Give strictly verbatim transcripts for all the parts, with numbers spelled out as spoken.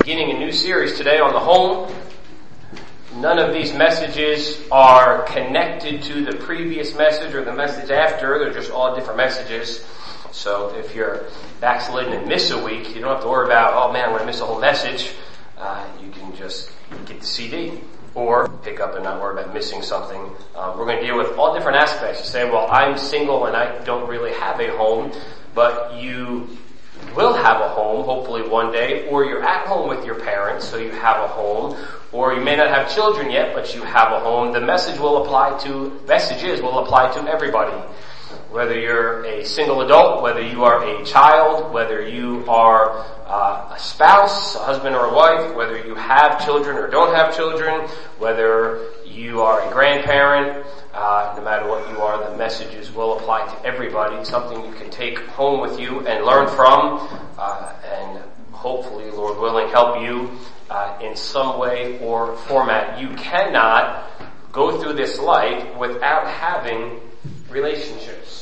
beginning a new series today on the home. None of these messages are connected to the previous message or the message after. They're just all different messages. So if you're backslidden and miss a week, you don't have to worry about, oh man, I'm going to miss a whole message. Uh, you can just get the C D or pick up and not worry about missing something. Um, we're going to deal with all different aspects. You say, well, I'm single and I don't really have a home, but you will have a home, hopefully one day, or you're at home with your parents, so you have a home, or you may not have children yet, but you have a home. The message will apply to, messages will apply to everybody. Whether you're a single adult, whether you are a child, whether you are uh, a spouse, a husband or a wife, whether you have children or don't have children, whether you are a grandparent, uh, no matter what you are, the messages will apply to everybody. Something you can take home with you and learn from, uh, and hopefully, Lord willing, help you uh, in some way or format. You cannot go through this life without having relationships.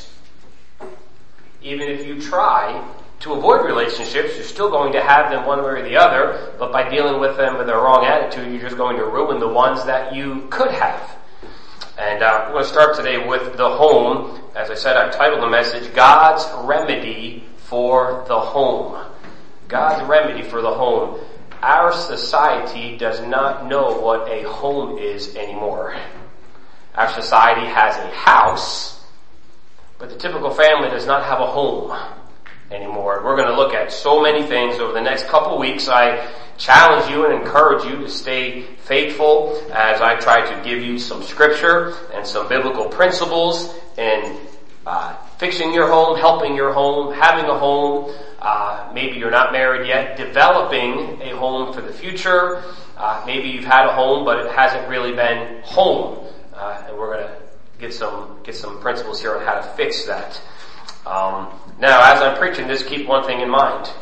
Even if you try to avoid relationships, you're still going to have them one way or the other, but by dealing with them with a wrong attitude, you're just going to ruin the ones that you could have. And uh, we're going to start today with the home. As I said, I've titled the message, God's Remedy for the Home. God's Remedy for the Home. Our society does not know what a home is anymore. Our society has a house, but the typical family does not have a home anymore. We're going to look at so many things over the next couple weeks. I challenge you and encourage you to stay faithful as I try to give you some scripture and some biblical principles in uh, fixing your home, helping your home, having a home. Uh, maybe you're not married yet, developing a home for the future. Uh, maybe you've had a home, but it hasn't really been home. Uh, and we're going to get some get some principles here on how to fix that. Um, now, as I'm preaching this, keep one thing in mind.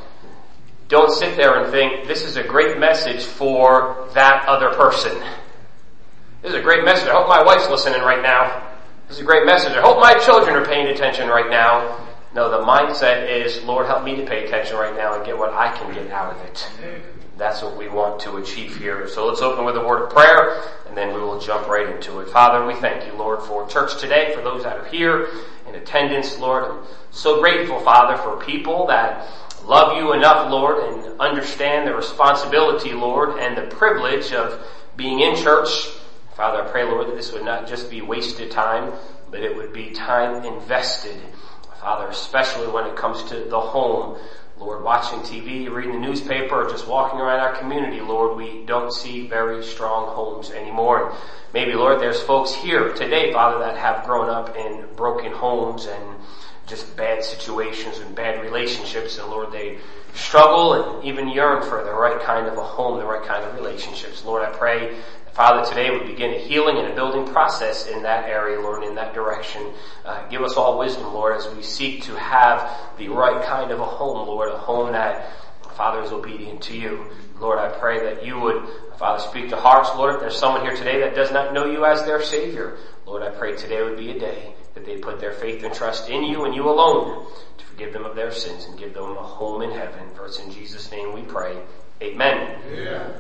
Don't sit there and think, this is a great message for that other person. This is a great message. I hope my wife's listening right now. This is a great message. I hope my children are paying attention right now. No, the mindset is, Lord, help me to pay attention right now and get what I can get out of it. That's what we want to achieve here. So let's open with a word of prayer, and then we will jump right into it. Father, we thank you, Lord, for church today, for those that are here in attendance, Lord. I'm so grateful, Father, for people that love you enough, Lord, and understand the responsibility, Lord, and the privilege of being in church. Father, I pray, Lord, that this would not just be wasted time, but it would be time invested. Father, especially when it comes to the home. Lord, watching T V, reading the newspaper, or just walking around our community, Lord, we don't see very strong homes anymore. Maybe, Lord, there's folks here today, Father, that have grown up in broken homes and just bad situations and bad relationships, and Lord, they struggle and even yearn for the right kind of a home, the right kind of relationships. Lord, I pray, Father, today we begin a healing and a building process in that area, Lord, in that direction. Uh, give us all wisdom, Lord, as we seek to have the right kind of a home, Lord, a home that, Father, is obedient to you. Lord, I pray that you would, Father, speak to hearts, Lord. If there's someone here today that does not know you as their Savior, Lord, I pray today would be a day that they put their faith and trust in you and you alone to forgive them of their sins and give them a home in heaven. For it's in Jesus' name we pray. Amen. Yeah.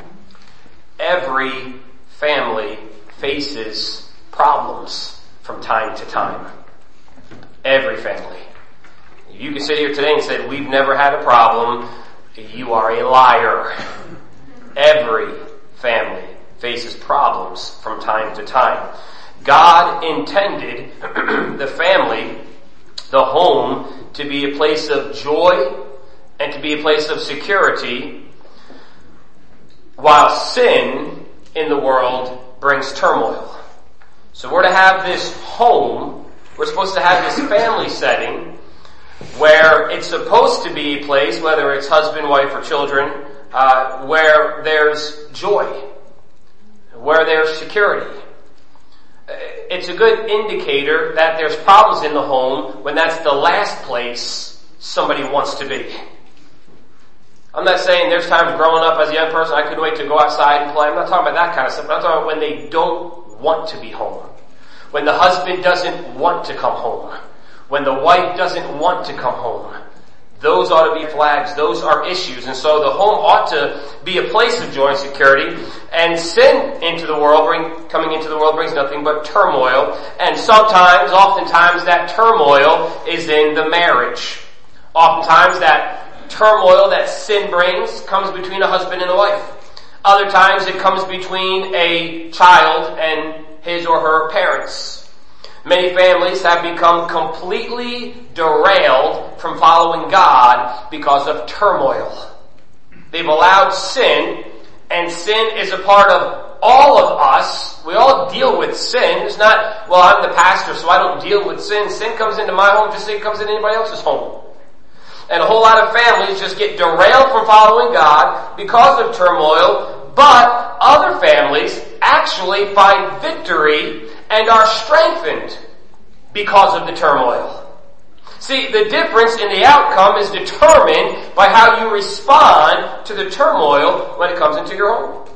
Every family faces problems from time to time. Every family. You can sit here today and say, we've never had a problem. You are a liar. Every family faces problems from time to time. God intended the family, the home, to be a place of joy and to be a place of security, while sin in the world brings turmoil. So we're to have this home, we're supposed to have this family setting where it's supposed to be a place, whether it's husband, wife, or children, uh, where there's joy, where there's security. It's a good indicator that there's problems in the home when that's the last place somebody wants to be. I'm not saying there's times growing up as a young person I couldn't wait to go outside and play. I'm not talking about that kind of stuff. I'm talking about when they don't want to be home. When the husband doesn't want to come home. When the wife doesn't want to come home. Those ought to be flags. Those are issues. And so the home ought to be a place of joy and security. And sin into the world, bring, coming into the world brings nothing but turmoil. And sometimes, oftentimes, that turmoil is in the marriage. Oftentimes that turmoil that sin brings comes between a husband and a wife. Other times it comes between a child and his or her parents. Many families have become completely derailed from following God because of turmoil. They've allowed sin, and sin is a part of all of us. We all deal with sin. It's not, well, I'm the pastor, so I don't deal with sin. Sin comes into my home just like it comes into anybody else's home. And a whole lot of families just get derailed from following God because of turmoil, but other families actually find victory and are strengthened because of the turmoil. See, the difference in the outcome is determined by how you respond to the turmoil when it comes into your home.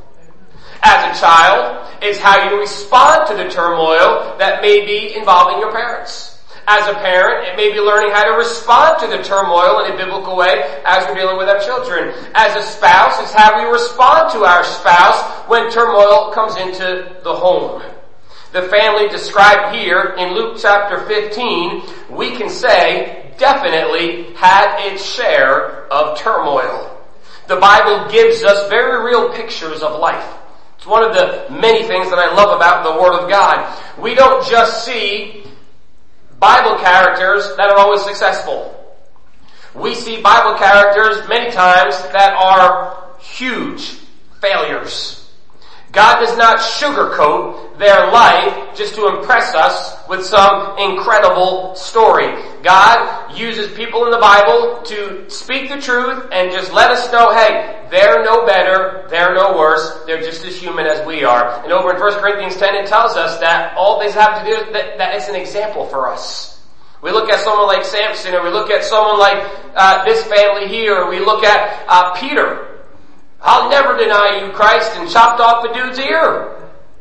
As a child, it's how you respond to the turmoil that may be involving your parents. As a parent, it may be learning how to respond to the turmoil in a biblical way as we're dealing with our children. As a spouse, it's how we respond to our spouse when turmoil comes into the home. The family described here in Luke chapter fifteen, we can say, definitely had its share of turmoil. The Bible gives us very real pictures of life. It's one of the many things that I love about the Word of God. We don't just see Bible characters that are always successful. We see Bible characters many times that are huge failures. God does not sugarcoat their life just to impress us with some incredible story. God uses people in the Bible to speak the truth and just let us know, hey, they're no better, they're no worse, they're just as human as we are. And over in First Corinthians ten it tells us that all these have to do, that, that it's an example for us. We look at someone like Samson, or we look at someone like uh, this family here, or we look at uh, Peter. I'll never deny you, Christ, and chopped off the dude's ear.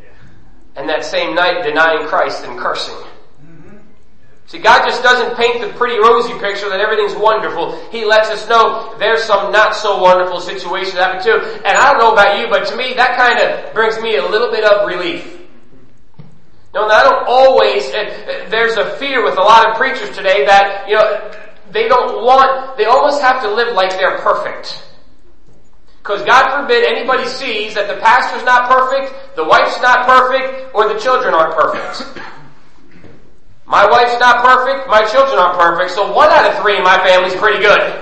And that same night denying Christ and cursing. See, God just doesn't paint the pretty rosy picture that everything's wonderful. He lets us know there's some not so wonderful situations happen too. And I don't know about you, but to me that kind of brings me a little bit of relief. No, I don't always, uh, there's a fear with a lot of preachers today that, you know, they don't want, they almost have to live like they're perfect. Because God forbid anybody sees that the pastor's not perfect, the wife's not perfect, or the children aren't perfect. My wife's not perfect, my children aren't perfect, so one out of three in my family's pretty good.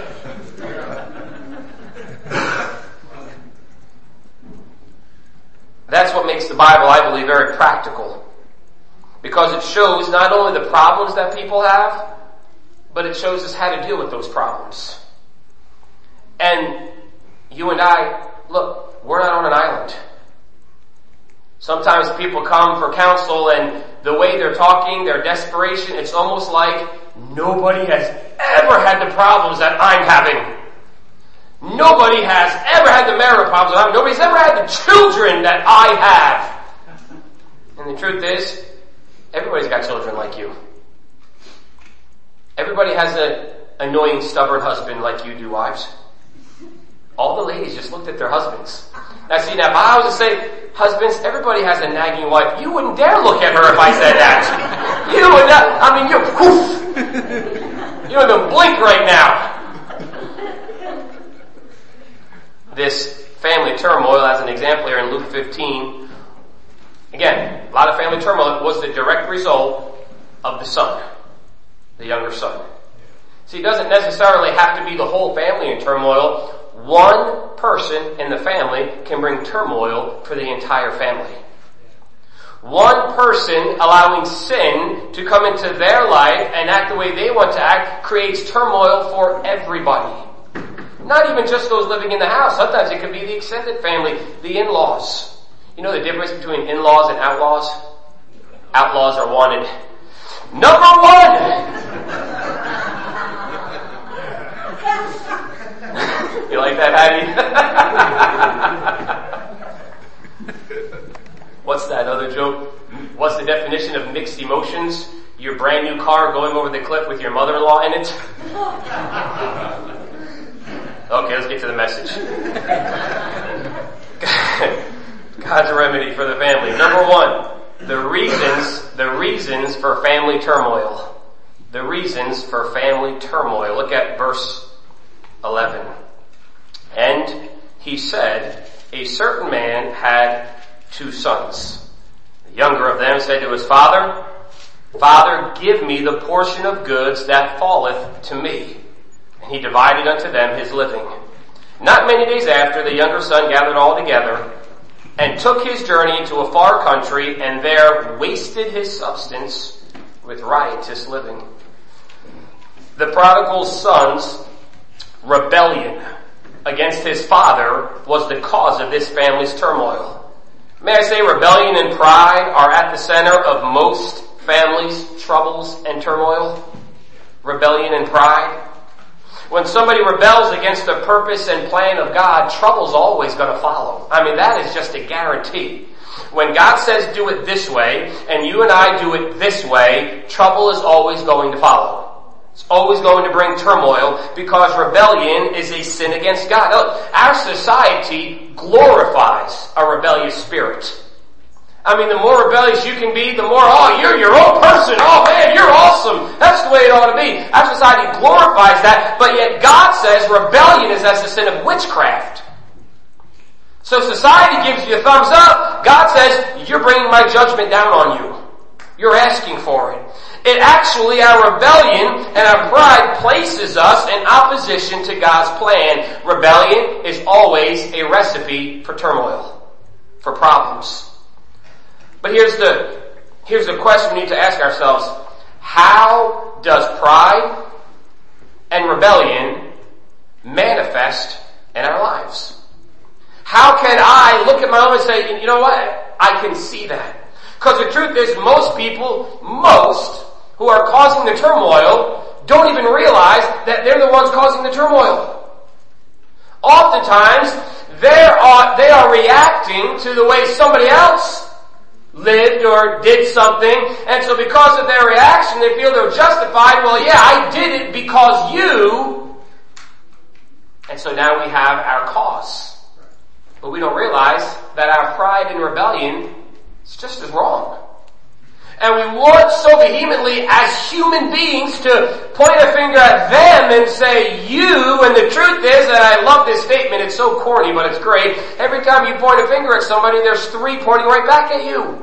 That's what makes the Bible, I believe, very practical. Because it shows not only the problems that people have, but it shows us how to deal with those problems. And you and I, look, we're not on an island. Sometimes people come for counsel and the way they're talking, their desperation, it's almost like nobody has ever had the problems that I'm having. Nobody has ever had the marital problems that I'm having. Nobody's ever had the children that I have. And the truth is, everybody's got children like you. Everybody has an annoying, stubborn husband like you do, wives. All the ladies just looked at their husbands. Now see, now if I was to say, husbands, everybody has a nagging wife, you wouldn't dare look at her if I said that. You would not, I mean, you're poof. You don't even blink right now. This family turmoil, as an example here in Luke fifteen, again, a lot of family turmoil was the direct result of the son, the younger son. See, it doesn't necessarily have to be the whole family in turmoil. One person in the family can bring turmoil for the entire family. One person allowing sin to come into their life and act the way they want to act creates turmoil for everybody. Not even just those living in the house. Sometimes it could be the extended family, the in-laws. You know the difference between in-laws and outlaws? Outlaws are wanted. Number one! You like that, Hattie? What's that other joke? What's the definition of mixed emotions? Your brand new car going over the cliff with your mother-in-law in it? Okay, let's get to the message. God's remedy for the family. Number one, the reasons, the reasons for family turmoil. The reasons for family turmoil. Look at verse eleven. And he said, a certain man had two sons. The younger of them said to his father, Father, give me the portion of goods that falleth to me. And he divided unto them his living. Not many days after, the younger son gathered all together, and took his journey into a far country, and there wasted his substance with riotous living. The prodigal son's rebellion against his father was the cause of this family's turmoil. May I say, rebellion and pride are at the center of most families' troubles and turmoil. Rebellion and pride. When somebody rebels against the purpose and plan of God, trouble's always going to follow. I mean, that is just a guarantee. When God says do it this way, and you and I do it this way, trouble is always going to follow. It's always going to bring turmoil because rebellion is a sin against God. Look, our society glorifies a rebellious spirit. I mean, the more rebellious you can be, the more, oh, you're your own person. Oh man, you're awesome. That's the way it ought to be. Our society glorifies that, but yet God says rebellion is as the sin of witchcraft. So society gives you a thumbs up. God says, you're bringing my judgment down on you. You're asking for it. It actually, our rebellion and our pride places us in opposition to God's plan. Rebellion is always a recipe for turmoil, for problems. But here's the, here's the question we need to ask ourselves. How does pride and rebellion manifest in our lives? How can I look at my own and say, you know what? I can see that. Because the truth is, most people, most who are causing the turmoil don't even realize that they're the ones causing the turmoil. Oftentimes, they are, they are reacting to the way somebody else lived or did something, and so because of their reaction, they feel they're justified. Well, yeah, I did it because you, and so now we have our cause. But we don't realize that our pride and rebellion is just as wrong. And we want so vehemently as human beings to point a finger at them and say, you, and the truth is that I love this statement, it's so corny, but it's great. Every time you point a finger at somebody, there's three pointing right back at you.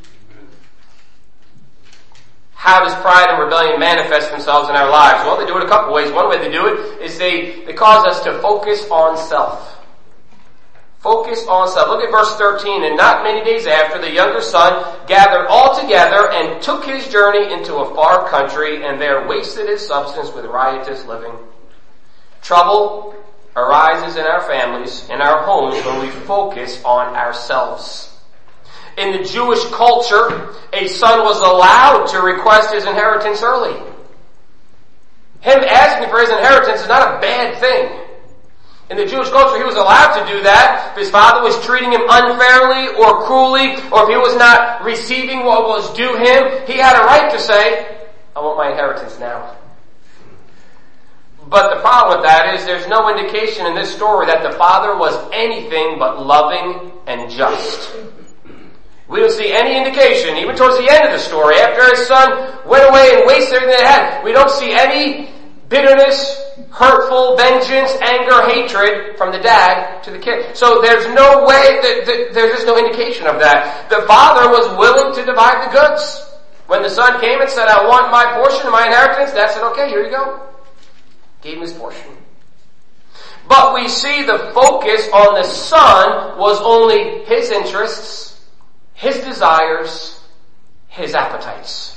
How does pride and rebellion manifest themselves in our lives? Well, they do it a couple ways. One way they do it is they, they cause us to focus on self. Focus on self. Look at verse thirteen. And not many days after, the younger son gathered all together and took his journey into a far country, and there wasted his substance with riotous living. Trouble arises in our families, in our homes, when we focus on ourselves. In the Jewish culture, a son was allowed to request his inheritance early. Him asking for his inheritance is not a bad thing. In the Jewish culture, he was allowed to do that. If his father was treating him unfairly or cruelly, or if he was not receiving what was due him, he had a right to say, I want my inheritance now. But the problem with that is there's no indication in this story that the father was anything but loving and just. We don't see any indication, even towards the end of the story, after his son went away and wasted everything they had, we don't see any bitterness, hurtful, vengeance, anger, hatred from the dad to the kid. So there's no way, that, that there's just no indication of that. The father was willing to divide the goods. When the son came and said, I want my portion of my inheritance, dad said, okay, here you go. Gave him his portion. But we see the focus on the son was only his interests, his desires, his appetites.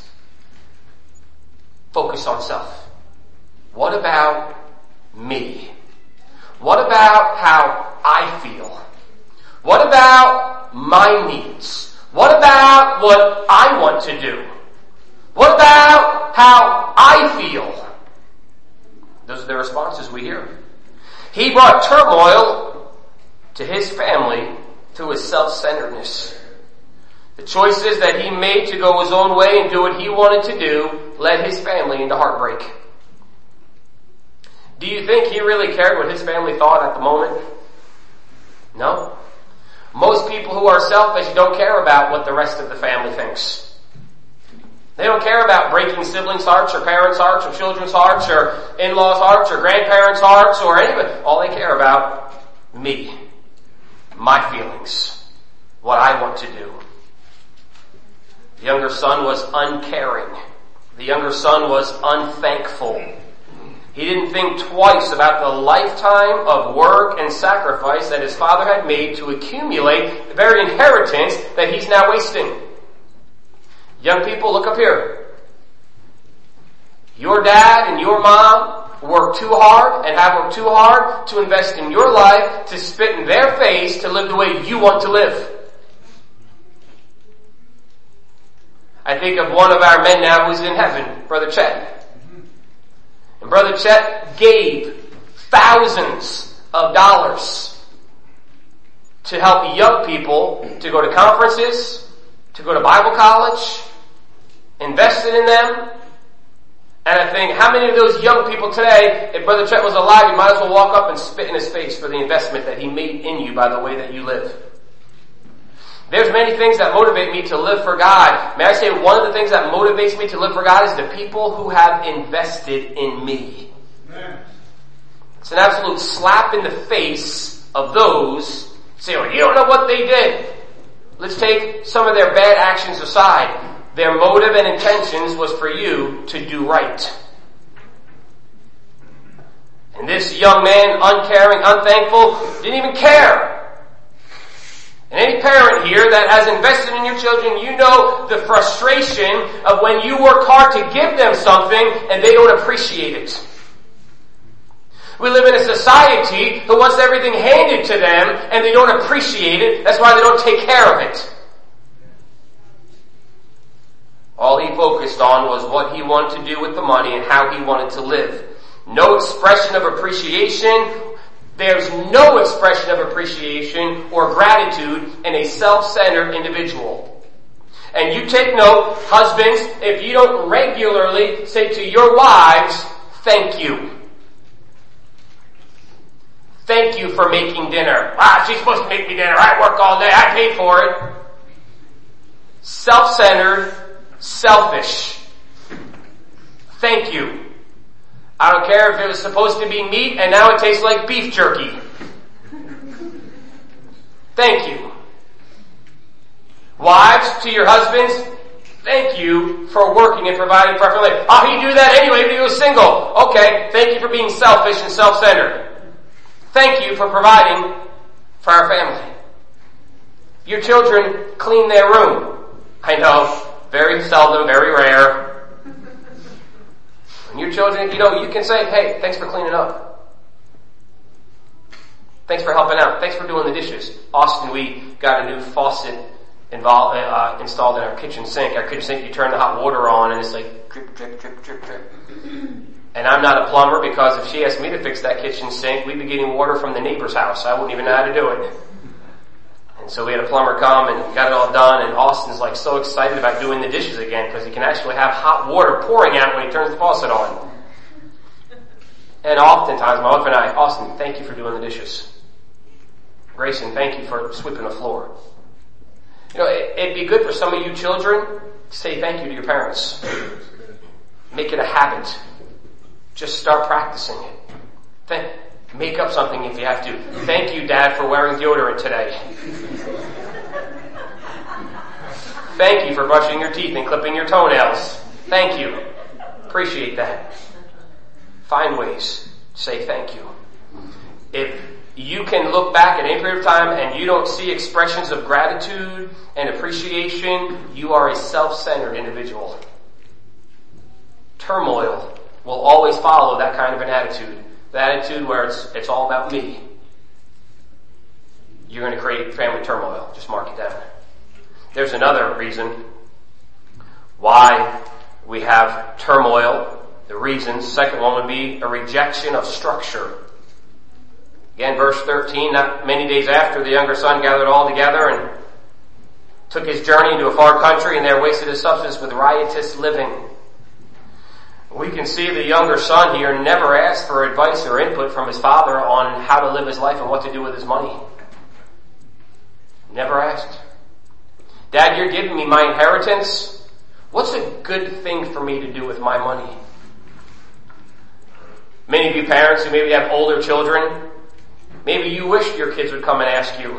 Focus on self. What about me? What about how I feel? What about my needs? What about what I want to do? What about how I feel? Those are the responses we hear. He brought turmoil to his family through his self-centeredness. The choices that he made to go his own way and do what he wanted to do led his family into heartbreak. Do you think he really cared what his family thought at the moment? No. Most people who are selfish don't care about what the rest of the family thinks. They don't care about breaking siblings' hearts or parents' hearts or children's hearts or in-laws' hearts or grandparents' hearts or anybody. All they care about, me, my feelings, what I want to do. The younger son was uncaring. The younger son was unthankful. He didn't think twice about the lifetime of work and sacrifice that his father had made to accumulate the very inheritance that he's now wasting. Young people, look up here. Your dad and your mom work too hard and have worked too hard to invest in your life, to spit in their face, to live the way you want to live. I think of one of our men now who's in heaven, Brother Chet. And Brother Chet gave thousands of dollars to help young people to go to conferences, to go to Bible college, invested in them. And I think, how many of those young people today, if Brother Chet was alive, you might as well walk up and spit in his face for the investment that he made in you by the way that you live. There's many things that motivate me to live for God. May I say one of the things that motivates me to live for God is the people who have invested in me. Amen. It's an absolute slap in the face of those who say, oh, you don't know what they did. Let's take some of their bad actions aside. Their motive and intentions was for you to do right. And this young man, uncaring, unthankful, didn't even care. And any parent here that has invested in your children, you know the frustration of when you work hard to give them something and they don't appreciate it. We live in a society who wants everything handed to them and they don't appreciate it. That's why they don't take care of it. All he focused on was what he wanted to do with the money and how he wanted to live. No expression of appreciation. There's no expression of appreciation or gratitude in a self-centered individual. And you take note, husbands, if you don't regularly say to your wives, thank you. Thank you for making dinner. Ah, she's supposed to make me dinner. I work all day. I paid for it. Self-centered, selfish. Thank you. I don't care if it was supposed to be meat and now it tastes like beef jerky. Thank you. Wives, to your husbands, thank you for working and providing for our family. Oh, he'd do that anyway if he was single. Okay, thank you for being selfish and self-centered. Thank you for providing for our family. Your children clean their room. I know, very seldom, very rare. And your children, you know, you can say, hey, thanks for cleaning up. Thanks for helping out. Thanks for doing the dishes. Austin, we got a new faucet involved, uh, installed in our kitchen sink. Our kitchen sink, you turn the hot water on and it's like drip, drip, drip, drip, drip. And I'm not a plumber because if she asked me to fix that kitchen sink, we'd be getting water from the neighbor's house. I wouldn't even know how to do it. And so we had a plumber come and got it all done, and Austin's like so excited about doing the dishes again because he can actually have hot water pouring out when he turns the faucet on. And oftentimes my wife and I, Austin, thank you for doing the dishes. Grayson, thank you for sweeping the floor. You know, it, it'd be good for some of you children to say thank you to your parents. Make it a habit. Just start practicing it. Thank, make up something if you have to. Thank you, Dad, for wearing deodorant today. Thank you for brushing your teeth and clipping your toenails. Thank you. Appreciate that. Find ways to say thank you. If you can look back at any period of time and you don't see expressions of gratitude and appreciation, you are a self-centered individual. Turmoil will always follow that kind of an attitude. The attitude where it's, it's all about me. You're going to create family turmoil. Just mark it down. There's another reason why we have turmoil. The reasons. Second one would be a rejection of structure. Again, verse thirteen, not many days after, the younger son gathered all together and took his journey into a far country, and there wasted his substance with riotous living. We can see the younger son here never asked for advice or input from his father on how to live his life and what to do with his money. Never asked. Dad, you're giving me my inheritance. What's a good thing for me to do with my money? Many of you parents who maybe have older children, maybe you wish your kids would come and ask you,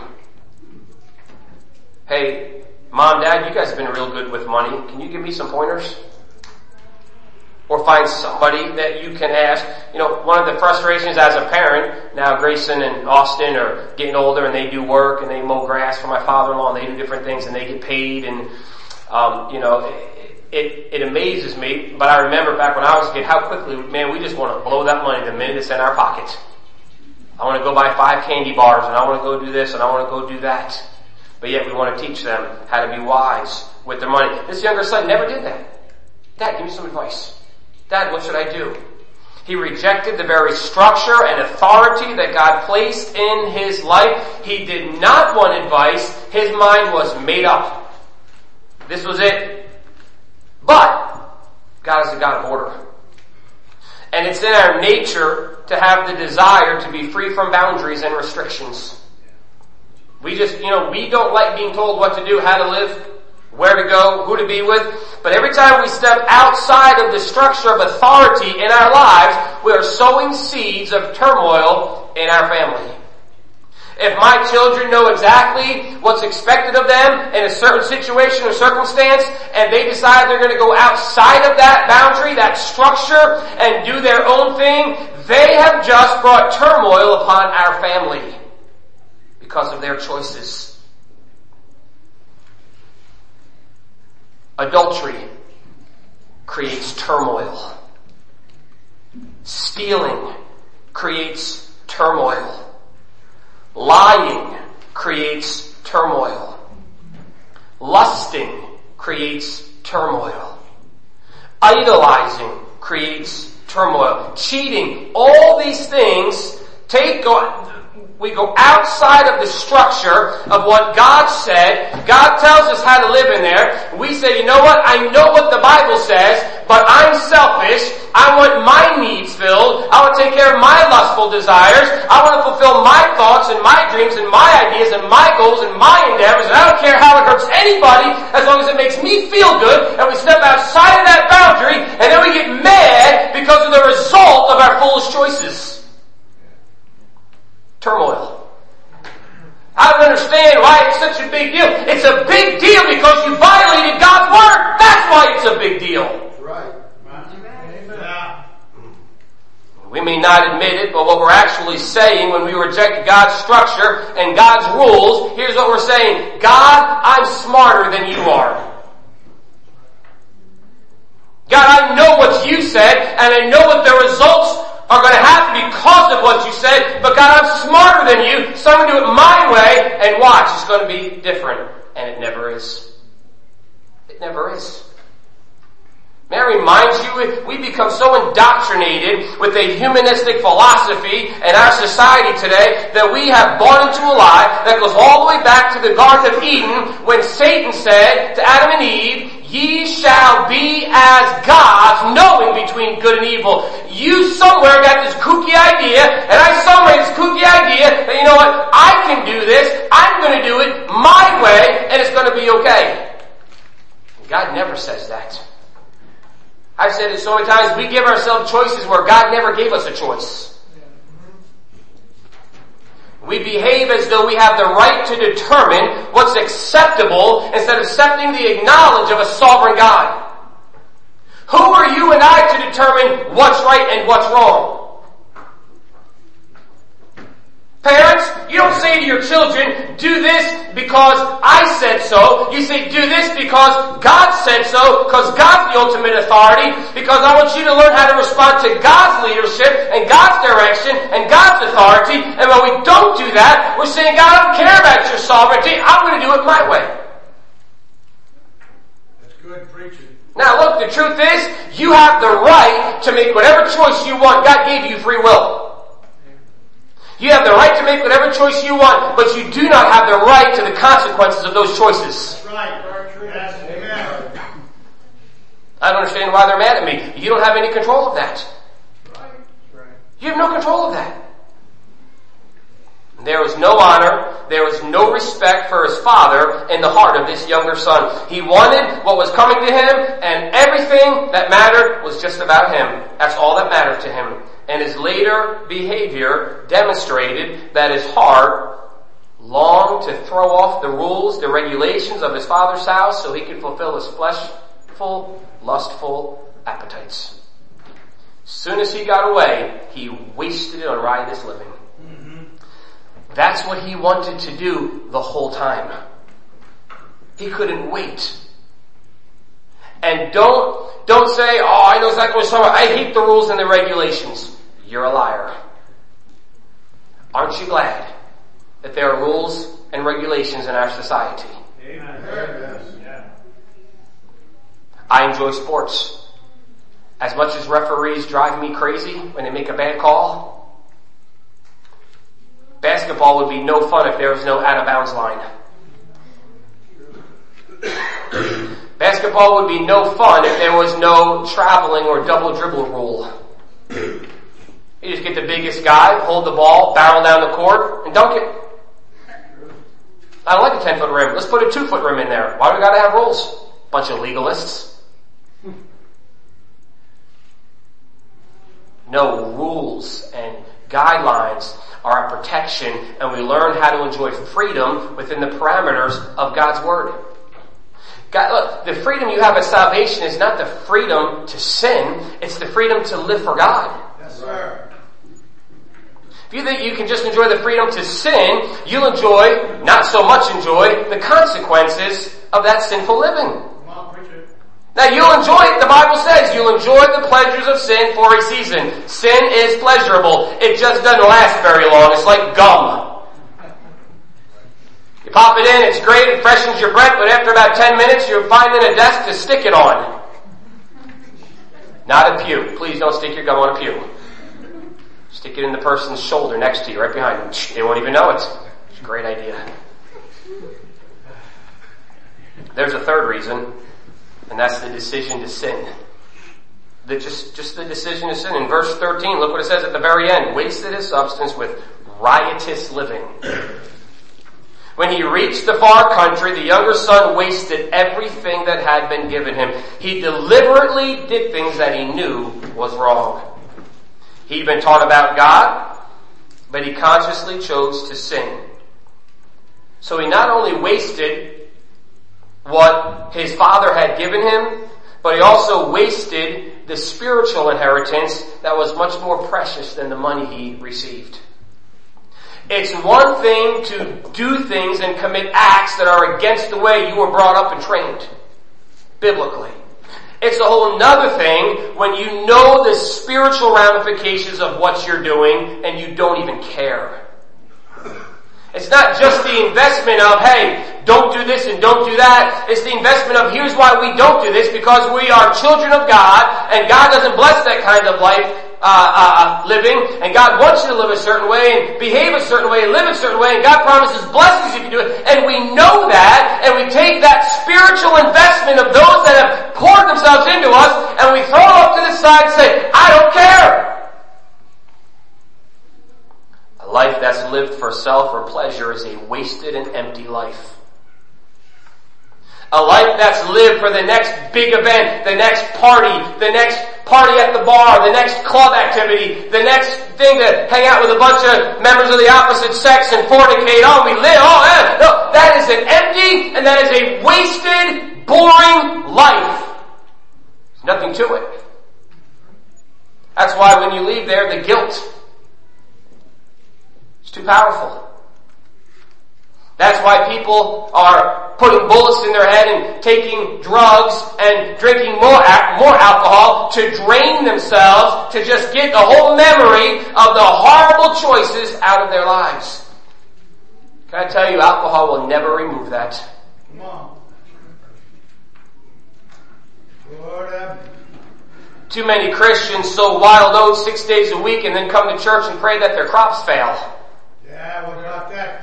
hey, Mom, Dad, you guys have been real good with money. Can you give me some pointers? Or find somebody that you can ask. You know, one of the frustrations as a parent, now Grayson and Austin are getting older and they do work and they mow grass for my father-in-law and they do different things and they get paid and, um, you know, it, it, it amazes me. But I remember back when I was a kid how quickly, man, we just want to blow that money the minute it's in our pocket. I want to go buy five candy bars and I want to go do this and I want to go do that. But yet we want to teach them how to be wise with their money. This younger son never did that. Dad, give me some advice. Dad, what should I do? He rejected the very structure and authority that God placed in his life. He did not want advice. His mind was made up. This was it. But God is a God of order. And it's in our nature to have the desire to be free from boundaries and restrictions. We just, you know, we don't like being told what to do, how to live, where to go, who to be with. But every time we step outside of the structure of authority in our lives, we are sowing seeds of turmoil in our family. If my children know exactly what's expected of them in a certain situation or circumstance, and they decide they're going to go outside of that boundary, that structure, and do their own thing, they have just brought turmoil upon our family because of their choices. Adultery creates turmoil. Stealing creates turmoil. Lying creates turmoil. Lusting creates turmoil. Idolizing creates turmoil. Cheating, all these things take go We go outside of the structure of what God said. God tells us how to live in there. We say, you know what? I know what the Bible says, but I'm selfish. I want my needs filled. I want to take care of my lustful desires. I want to fulfill my thoughts and my dreams and my ideas and my goals and my endeavors. And I don't care how it hurts anybody as long as it makes me feel good. And we step outside of that boundary and then we get mad because of the result of our foolish choices. Turmoil. I don't understand why it's such a big deal. It's a big deal because you violated God's word. That's why it's a big deal. That's right. Amen. We may not admit it, but what we're actually saying when we reject God's structure and God's rules, here's what we're saying. God, I'm smarter than you are. God, I know what you said, and I know what the results are going to happen because of what you said, but God, I'm smarter than you, so I'm going to do it my way, and watch, it's going to be different. And it never is. It never is. May I remind you, we become so indoctrinated with a humanistic philosophy in our society today that we have bought into a lie that goes all the way back to the Garden of Eden when Satan said to Adam and Eve, ye shall be as gods, knowing between good and evil. You somewhere got this kooky idea, and I somewhere this kooky idea that, you know what, I can do this, I'm going to do it my way, and it's going to be okay. God never says that. I've said it so many times, we give ourselves choices where God never gave us a choice. We behave as though we have the right to determine what's acceptable instead of accepting the knowledge of a sovereign God. Who are you and I to determine what's right and what's wrong? Parents, you don't say to your children, do this because I said so. You say, do this because God said so, because God's the ultimate authority, because I want you to learn how to respond to God's leadership and God's direction and God's authority. And when we don't do that, we're saying, God, I don't care about your sovereignty. I'm going to do it my way. That's good preaching. Now look, the truth is, you have the right to make whatever choice you want. God gave you free will. You have the right to make whatever choice you want, but you do not have the right to the consequences of those choices. That's right. Yes, amen. I don't understand why they're mad at me. You don't have any control of that. Right. Right. You have no control of that. There was no honor, there was no respect for his father in the heart of this younger son. He wanted what was coming to him, and everything that mattered was just about him. That's all that mattered to him. And his later behavior demonstrated that his heart longed to throw off the rules, the regulations of his father's house so he could fulfill his fleshful, lustful appetites. As soon as he got away, he wasted it on riotous living. That's what he wanted to do the whole time. He couldn't wait. And don't, don't say, oh, I know exactly what you're talking about. I hate the rules and the regulations. You're a liar. Aren't you glad that there are rules and regulations in our society? Amen. Yes. Yeah. I enjoy sports. As much as referees drive me crazy when they make a bad call, basketball would be no fun if there was no out of bounds line. Basketball would be no fun if there was no traveling or double dribble rule. You just get the biggest guy, hold the ball, barrel down the court, and dunk it. I don't like a ten foot rim. Let's put a two foot rim in there. Why do we gotta have rules? Bunch of legalists. No, rules and guidelines are our protection, and we learn how to enjoy freedom within the parameters of God's Word. God, look, the freedom you have at salvation is not the freedom to sin, it's the freedom to live for God. Yes, sir. If you think you can just enjoy the freedom to sin, you'll enjoy, not so much enjoy, the consequences of that sinful living. Come on, preacher. Now you'll enjoy it, the Bible says, you'll enjoy the pleasures of sin for a season. Sin is pleasurable. It just doesn't last very long. It's like gum. You pop it in, it's great, it freshens your breath, but after about ten minutes you're finding a desk to stick it on. Not a pew. Please don't stick your gum on a pew. Stick it in the person's shoulder next to you, right behind them. They won't even know it. It's a great idea. There's a third reason, and that's the decision to sin. The, just, just the decision to sin. In verse thirteen, look what it says at the very end. Wasted his substance with riotous living. When he reached the far country, the younger son wasted everything that had been given him. He deliberately did things that he knew was wrong. He'd been taught about God, but he consciously chose to sin. So he not only wasted what his father had given him, but he also wasted the spiritual inheritance that was much more precious than the money he received. It's one thing to do things and commit acts that are against the way you were brought up and trained, biblically. It's a whole nother thing when you know the spiritual ramifications of what you're doing and you don't even care. It's not just the investment of, hey, don't do this and don't do that. It's the investment of, here's why we don't do this, because we are children of God, and God doesn't bless that kind of life, uh, uh, living, and God wants you to live a certain way, and behave a certain way, and live a certain way, and God promises blessings if you do it, and we know that, and we take that spiritual investment of those that have poured themselves into us, and we throw it off to the side and say, I don't care. A life that's lived for self or pleasure is a wasted and empty life. A life that's lived for the next big event, the next party, the next party at the bar, the next club activity, the next thing to hang out with a bunch of members of the opposite sex and fornicate. Oh, we live. Oh, eh. No, that is an empty and that is a wasted, boring life. There's nothing to it. That's why when you leave there, the guilt, it's too powerful. That's why people are putting bullets in their head and taking drugs and drinking more more alcohol to drain themselves, to just get the whole memory of the horrible choices out of their lives. Can I tell you, alcohol will never remove that. Come on. Lord, have Too many Christians sow wild oats six days a week and then come to church and pray that their crops fail. Yeah, what about that?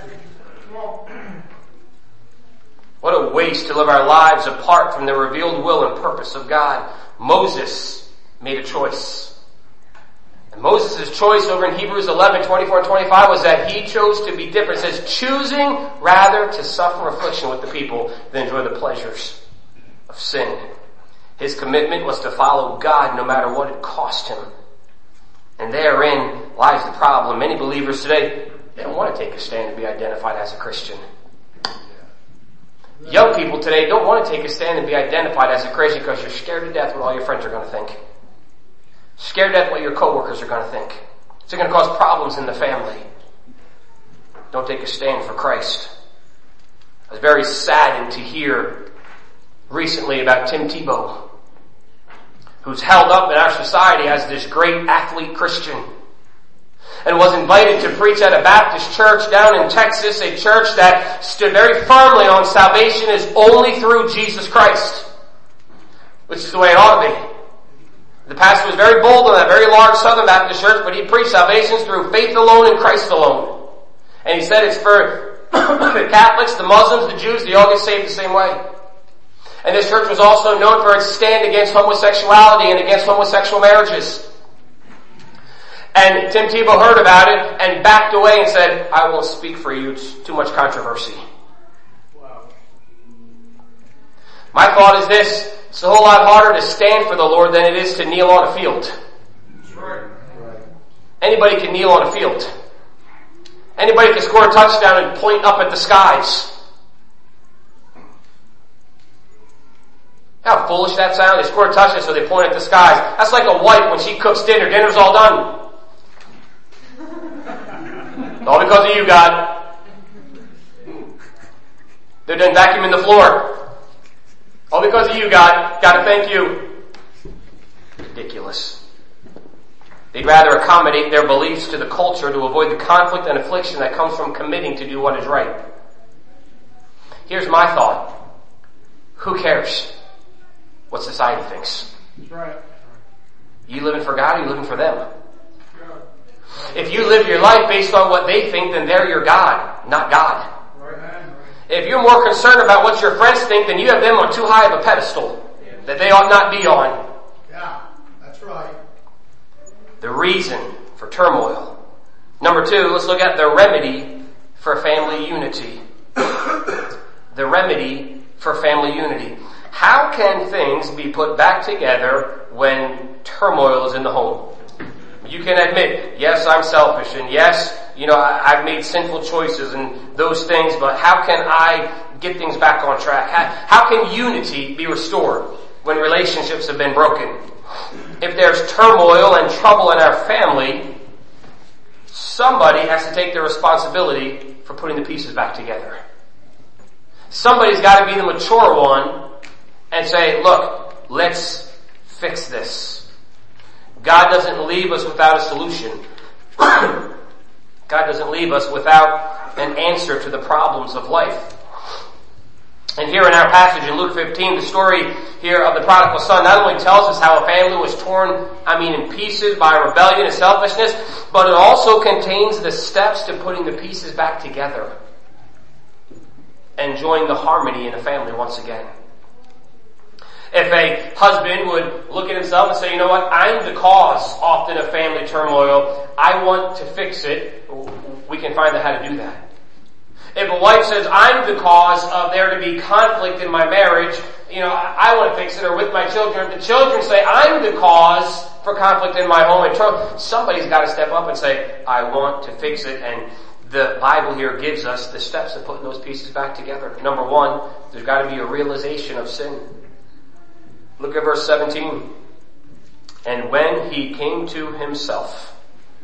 What a waste to live our lives apart from the revealed will and purpose of God. Moses made a choice. And Moses' choice over in Hebrews eleven, twenty-four and twenty-five was that he chose to be different. It says, choosing rather to suffer affliction with the people than enjoy the pleasures of sin. His commitment was to follow God no matter what it cost him. And therein lies the problem. Many believers today, they don't want to take a stand and be identified as a Christian. Young people today don't want to take a stand and be identified as a Christian because you're scared to death what all your friends are going to think. Scared to death what your coworkers are going to think. It's going to cause problems in the family. Don't take a stand for Christ. I was very saddened to hear recently about Tim Tebow, who's held up in our society as this great athlete Christian, and was invited to preach at a Baptist church down in Texas, a church that stood very firmly on salvation is only through Jesus Christ, which is the way it ought to be. The pastor was very bold on that very large Southern Baptist church, but he preached salvation through faith alone and Christ alone. And he said it's for the Catholics, the Muslims, the Jews, they all get saved the same way. And this church was also known for its stand against homosexuality and against homosexual marriages. And Tim Tebow heard about it and backed away and said, I won't speak for you, it's too much controversy. Wow. My thought is this, it's a whole lot harder to stand for the Lord than it is to kneel on a field. That's right. Anybody can kneel on a field. Anybody can score a touchdown and point up at the skies. How foolish that sounds. They score a touchdown so they point at the skies. That's like a wife when she cooks dinner. Dinner's all done. All because of you, God. They're done vacuuming the floor. All because of you, God. Gotta thank you. Ridiculous. They'd rather accommodate their beliefs to the culture to avoid the conflict and affliction that comes from committing to do what is right. Here's my thought. Who cares what society thinks? That's right. You living for God or you living for them? If you live your life based on what they think, then they're your God, not God. If you're more concerned about what your friends think, then you have them on too high of a pedestal that they ought not be on. Yeah, that's right. The reason for turmoil. Number two, let's look at the remedy for family unity. The remedy for family unity. How can things be put back together when turmoil is in the home? You can admit, yes, I'm selfish, and yes, you know, I, I've made sinful choices and those things, but how can I get things back on track? How, how can unity be restored when relationships have been broken? If there's turmoil and trouble in our family, somebody has to take the responsibility for putting the pieces back together. Somebody's got to be the mature one and say, look, let's fix this. God doesn't leave us without a solution. God doesn't leave us without an answer to the problems of life. And here in our passage in Luke fifteen, the story here of the prodigal son not only tells us how a family was torn, I mean, in pieces by rebellion and selfishness, but it also contains the steps to putting the pieces back together and enjoying the harmony in a family once again. If a husband would look at himself and say, you know what, I'm the cause often of family turmoil, I want to fix it, we can find out how to do that. If a wife says, I'm the cause of there to be conflict in my marriage, you know, I want to fix it, or with my children, if the children say, I'm the cause for conflict in my home, and tr- somebody's got to step up and say, I want to fix it, and the Bible here gives us the steps of putting those pieces back together. Number one, there's got to be a realization of sin. Look at verse seventeen. And when he came to himself.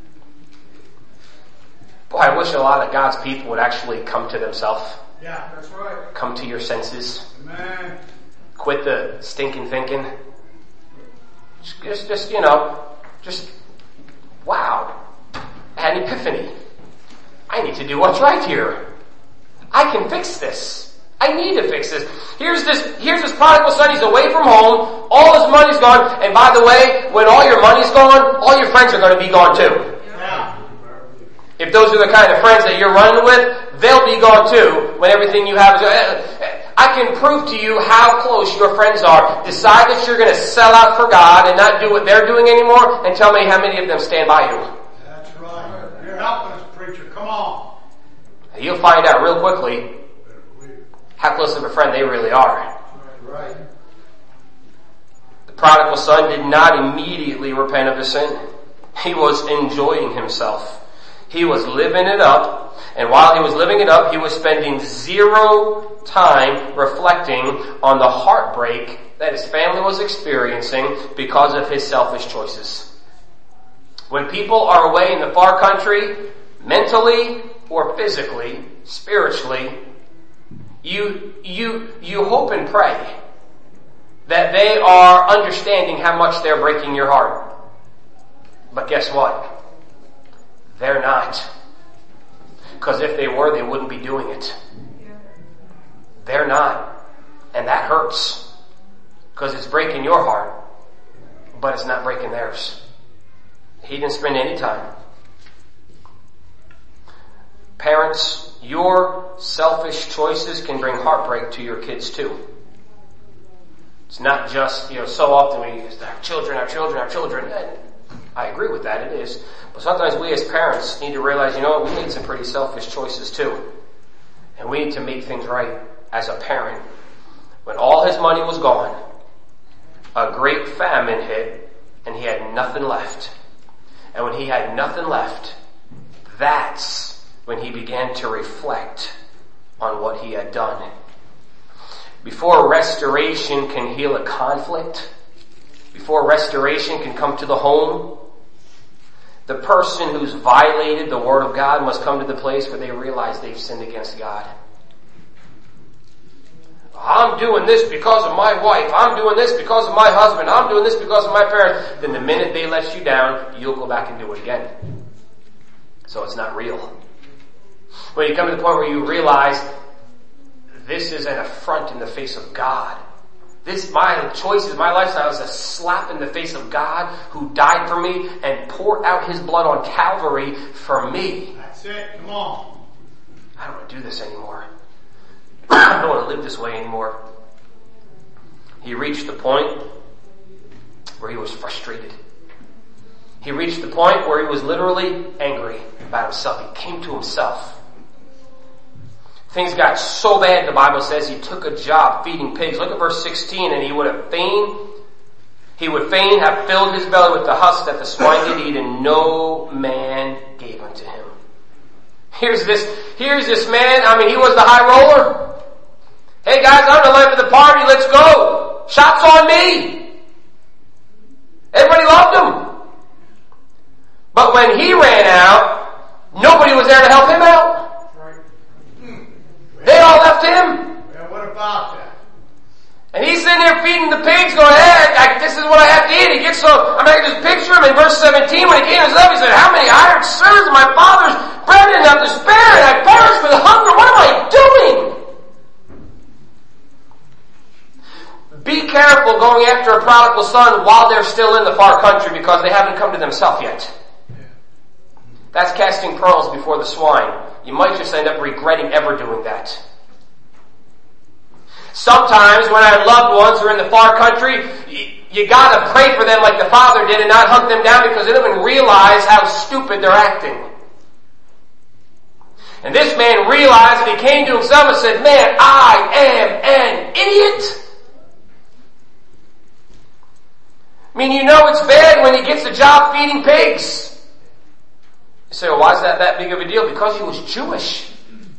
Boy, I wish a lot of God's people would actually come to themselves. Yeah, that's right. Come to your senses. Amen. Quit the stinking thinking. Just, just, just, you know, just, wow. I had an epiphany. I need to do what's right here. I can fix this. I need to fix this. Here's this, here's this prodigal son. He's away from home. All his money's gone. And by the way, when all your money's gone, all your friends are going to be gone too. Yeah. If those are the kind of friends that you're running with, they'll be gone too when everything you have is... I can prove to you how close your friends are. Decide that you're going to sell out for God and not do what they're doing anymore, and tell me how many of them stand by you. That's right. You're helping us, preacher. Come on. You'll find out real quickly how close of a friend they really are. Right. The prodigal son did not immediately repent of his sin. He was enjoying himself. He was living it up. And while he was living it up, he was spending zero time reflecting on the heartbreak that his family was experiencing because of his selfish choices. When people are away in the far country, mentally or physically, spiritually, you, you, you hope and pray that they are understanding how much they're breaking your heart. But guess what? They're not. Because if they were, they wouldn't be doing it. They're not. And that hurts. Because it's breaking your heart. But it's not breaking theirs. He didn't spend any time. Parents, your selfish choices can bring heartbreak to your kids too. It's not just, you know, so often we use our children, our children, our children. And I agree with that, it is. But sometimes we as parents need to realize, you know what, we made some pretty selfish choices too. And we need to make things right as a parent. When all his money was gone, a great famine hit, and he had nothing left. And when he had nothing left, that's when he began to reflect on what he had done. Before restoration can heal a conflict, before restoration can come to the home, the person who's violated the Word of God must come to the place where they realize they've sinned against God. I'm doing this because of my wife. I'm doing this because of my husband. I'm doing this because of my parents. Then the minute they let you down, you'll go back and do it again. So it's not real. When you come to the point where you realize this is an affront in the face of God. This, my choices, my lifestyle is a slap in the face of God who died for me and poured out his blood on Calvary for me. That's it. Come on. I don't want to do this anymore. I don't want to live this way anymore. He reached the point where he was frustrated. He reached the point where he was literally angry about himself. He came to himself. Things got so bad, the Bible says, he took a job feeding pigs. Look at verse sixteen, and he would have fain, he would fain have filled his belly with the husk that the swine did eat, and no man gave unto him. Here's this, here's this man, I mean, he was the high roller. Hey guys, I'm the life of the party, let's go. Shots on me. Everybody loved him. But when he ran out, nobody was there to help him out. They all left him. Yeah, what about that? And he's sitting there feeding the pigs going, hey, I, this is what I have to eat. He gets so, I mean, I can just picture him in verse seventeen when he came to himself, he said, how many hired servants of my father's bread and have to spare, and I perish with hunger. What am I doing? Be careful going after a prodigal son while they're still in the far country because they haven't come to themselves yet. That's casting pearls before the swine. You might just end up regretting ever doing that. Sometimes when our loved ones are in the far country, you, you gotta pray for them like the father did and not hunt them down because they don't even realize how stupid they're acting. And this man realized that he came to himself and said, man, I am an idiot. I mean, you know it's bad when he gets a job feeding pigs. You say, well, why is that that big of a deal? Because he was Jewish.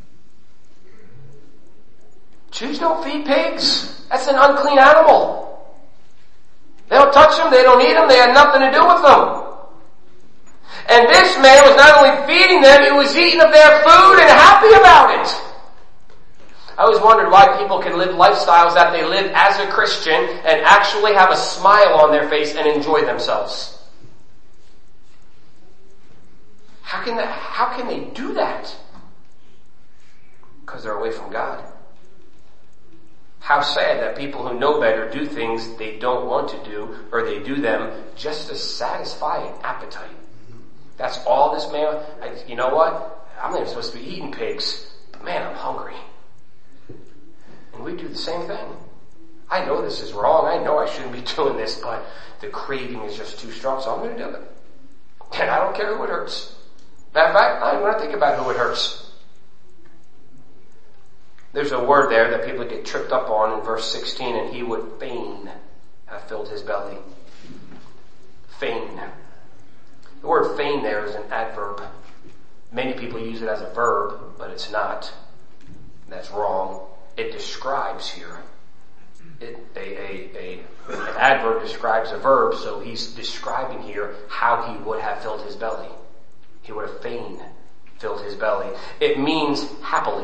Jews don't feed pigs. That's an unclean animal. They don't touch them. They don't eat them. They had nothing to do with them. And this man was not only feeding them, he was eating of their food and happy about it. I always wondered why people can live lifestyles that they live as a Christian and actually have a smile on their face and enjoy themselves. How can that, how can they do that? Because they're away from God. How sad that people who know better do things they don't want to do, or they do them just to satisfy an appetite. That's all this man, I, you know what? I'm not even supposed to be eating pigs, but man, I'm hungry. And we do the same thing. I know this is wrong. I know I shouldn't be doing this, but the craving is just too strong, so I'm going to do it. And I don't care who it hurts. Matter of fact, I don't want to think about who it hurts. There's a word there that people get tripped up on in verse sixteen, and he would fain have filled his belly. Fain. The word fain there is an adverb. Many people use it as a verb, but it's not. That's wrong. It describes here. It, a, a, a, an adverb describes a verb, so he's describing here how he would have filled his belly. He would have fain filled his belly. It means happily.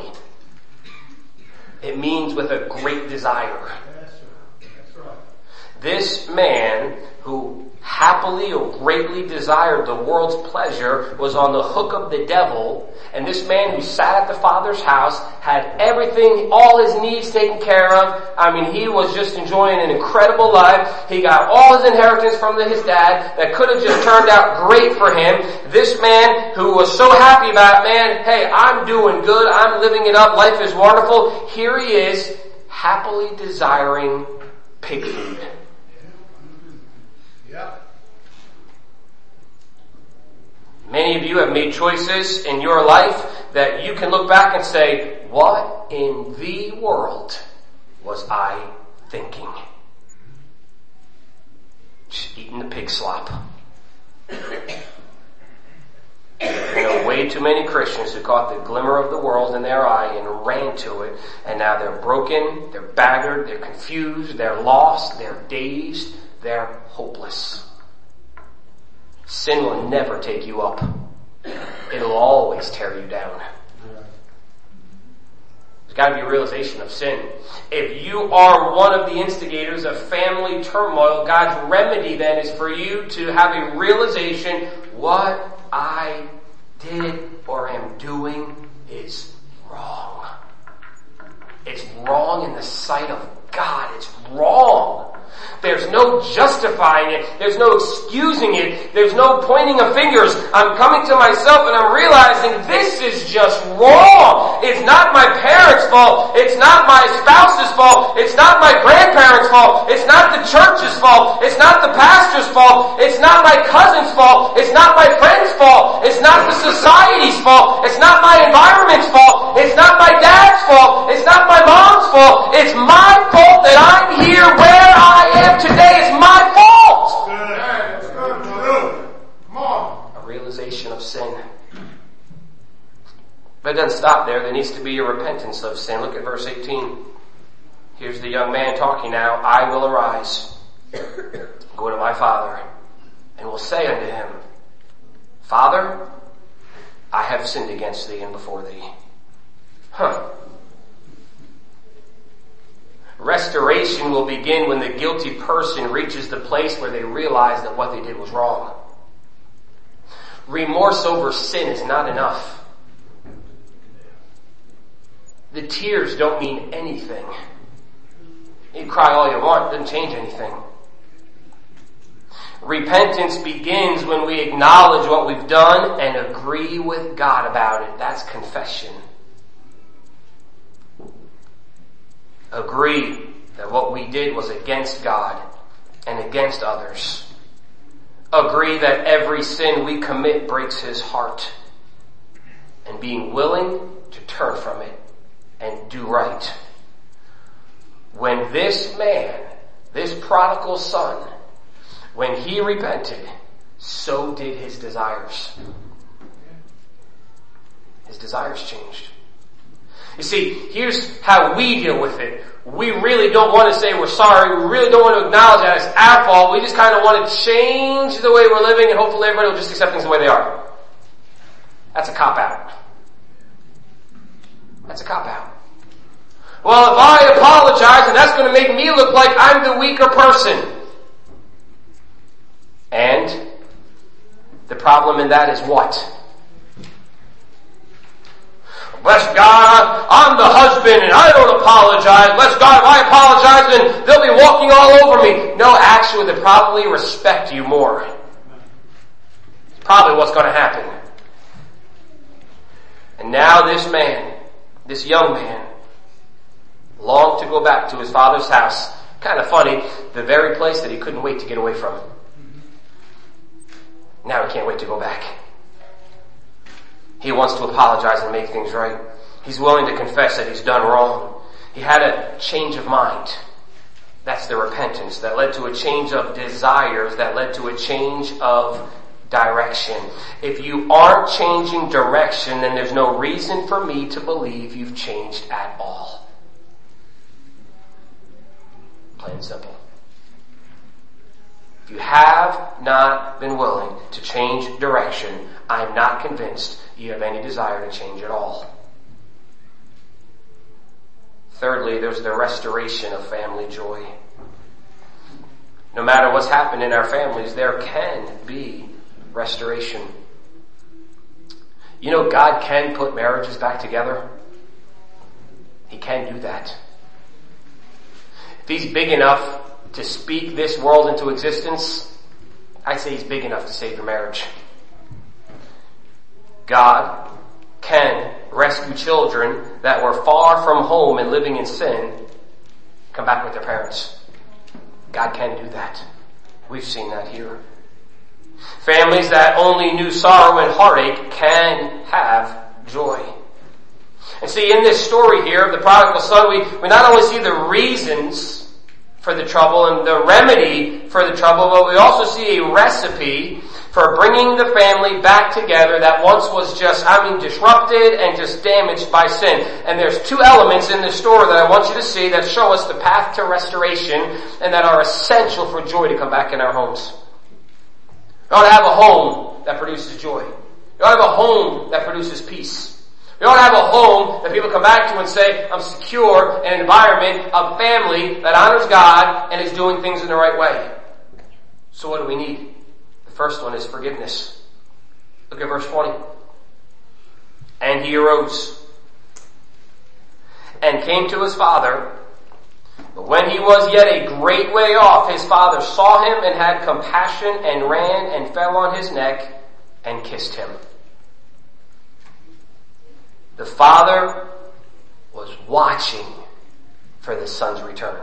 It means with a great desire. That's right. This man who happily or greatly desired the world's pleasure was on the hook of the devil, and this man who sat at the Father's house had everything, all his needs taken care of. I mean, he was just enjoying an incredible life. He got all his inheritance from his dad that could have just turned out great for him. This man who was so happy about, man, hey, I'm doing good, I'm living it up, life is wonderful. Here he is, happily desiring pig food. Yeah. Many of you have made choices in your life that you can look back and say, what in the world was I thinking? Just eating the pig slop. There are way too many Christians who caught the glimmer of the world in their eye and ran to it, and now they're broken, they're battered, they're confused, they're lost, they're dazed, they're hopeless. Sin will never take you up. It'll always tear you down. There's got to be a realization of sin. If you are one of the instigators of family turmoil, God's remedy then is for you to have a realization, what I did or am doing is wrong. It's wrong in the sight of God. It's wrong. There's no justifying it. There's no excusing it. There's no pointing of fingers. I'm coming to myself and I'm realizing this is just wrong. It's not my parents' fault. It's not my spouse's fault. It's not my grandparents' fault. It's not the church's fault. It's not the pastor's fault. It's not my cousin's fault. It's not my friend's fault. It's not the society's fault. It's not my environment's fault. It's not my dad's fault. It's not my mom's fault. It's my fault that I'm here where I am today. Is my fault. Good. That's good. Good. Come on. A realization of sin. But it doesn't stop there. There needs to be a repentance of sin. Look at verse eighteen. Here's the young man talking now. I will arise, go to my father, and will say unto him, Father, I have sinned against thee and before thee. Huh. Restoration will begin when the guilty person reaches the place where they realize that what they did was wrong. Remorse over sin is not enough. The tears don't mean anything. You cry all you want, it doesn't change anything. Repentance begins when we acknowledge what we've done and agree with God about it. That's confession. Agree that what we did was against God and against others. Agree that every sin we commit breaks his heart. And being willing to turn from it and do right. When this man, this prodigal son, when he repented, so did his desires. His desires changed. You see, here's how we deal with it. We really don't want to say we're sorry. We really don't want to acknowledge that it's our fault. We just kind of want to change the way we're living and hopefully everybody will just accept things the way they are. That's a cop-out. That's a cop-out. Well, if I apologize, and that's going to make me look like I'm the weaker person. And the problem in that is what? Bless God, I'm the husband and I don't apologize. Bless God, if I apologize, then they'll be walking all over me. No, actually, they'll probably respect you more. Probably what's going to happen. And now this man, this young man, longed to go back to his father's house. Kind of funny, the very place that he couldn't wait to get away from. Now he can't wait to go back. He wants to apologize and make things right. He's willing to confess that he's done wrong. He had a change of mind. That's the repentance that led to a change of desires, that led to a change of direction. If you aren't changing direction, then there's no reason for me to believe you've changed at all. Plain and simple. If you have not been willing to change direction, I'm not convinced you have any desire to change at all. Thirdly, there's the restoration of family joy. No matter what's happened in our families, there can be restoration. You know, God can put marriages back together. He can do that. If he's big enough to speak this world into existence, I'd say he's big enough to save your marriage. God can rescue children that were far from home and living in sin, come back with their parents. God can do that. We've seen that here. Families that only knew sorrow and heartache can have joy. And see, in this story here of the prodigal son, we, we not only see the reasons for the trouble and the remedy for the trouble, but we also see a recipe for bringing the family back together that once was just, I mean, disrupted and just damaged by sin. And there's two elements in this story that I want you to see that show us the path to restoration and that are essential for joy to come back in our homes. We ought to have a home that produces joy. We ought to have a home that produces peace. We ought to have a home that people come back to and say, I'm secure in an environment of family that honors God and is doing things in the right way. So what do we need? The first one is forgiveness. Look at verse twenty. And he arose and came to his father. But when he was yet a great way off, his father saw him and had compassion and ran and fell on his neck and kissed him. The father was watching for the son's return.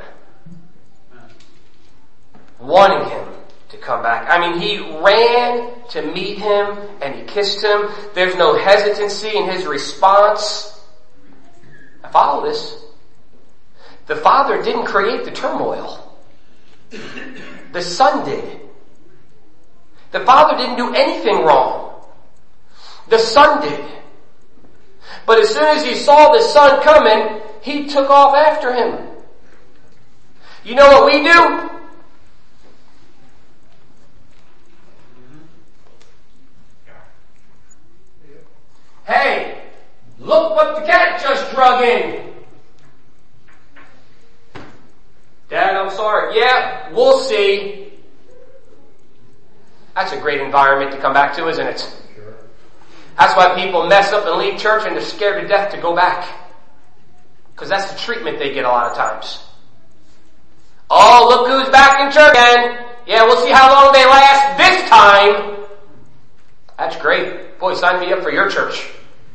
Wanting him to come back. I mean, he ran to meet him and he kissed him. There's no hesitancy in his response. I follow this. The father didn't create the turmoil. The son did. The father didn't do anything wrong. The son did. But as soon as he saw the son coming, he took off after him. You know what we do? Hey, look what the cat just drug in. Dad, I'm sorry. Yeah, we'll see. That's a great environment to come back to, isn't it? That's why people mess up and leave church and they're scared to death to go back. Because that's the treatment they get a lot of times. Oh, look who's back in church again. Yeah, we'll see how long they last this time. That's great. Boy, sign me up for your church.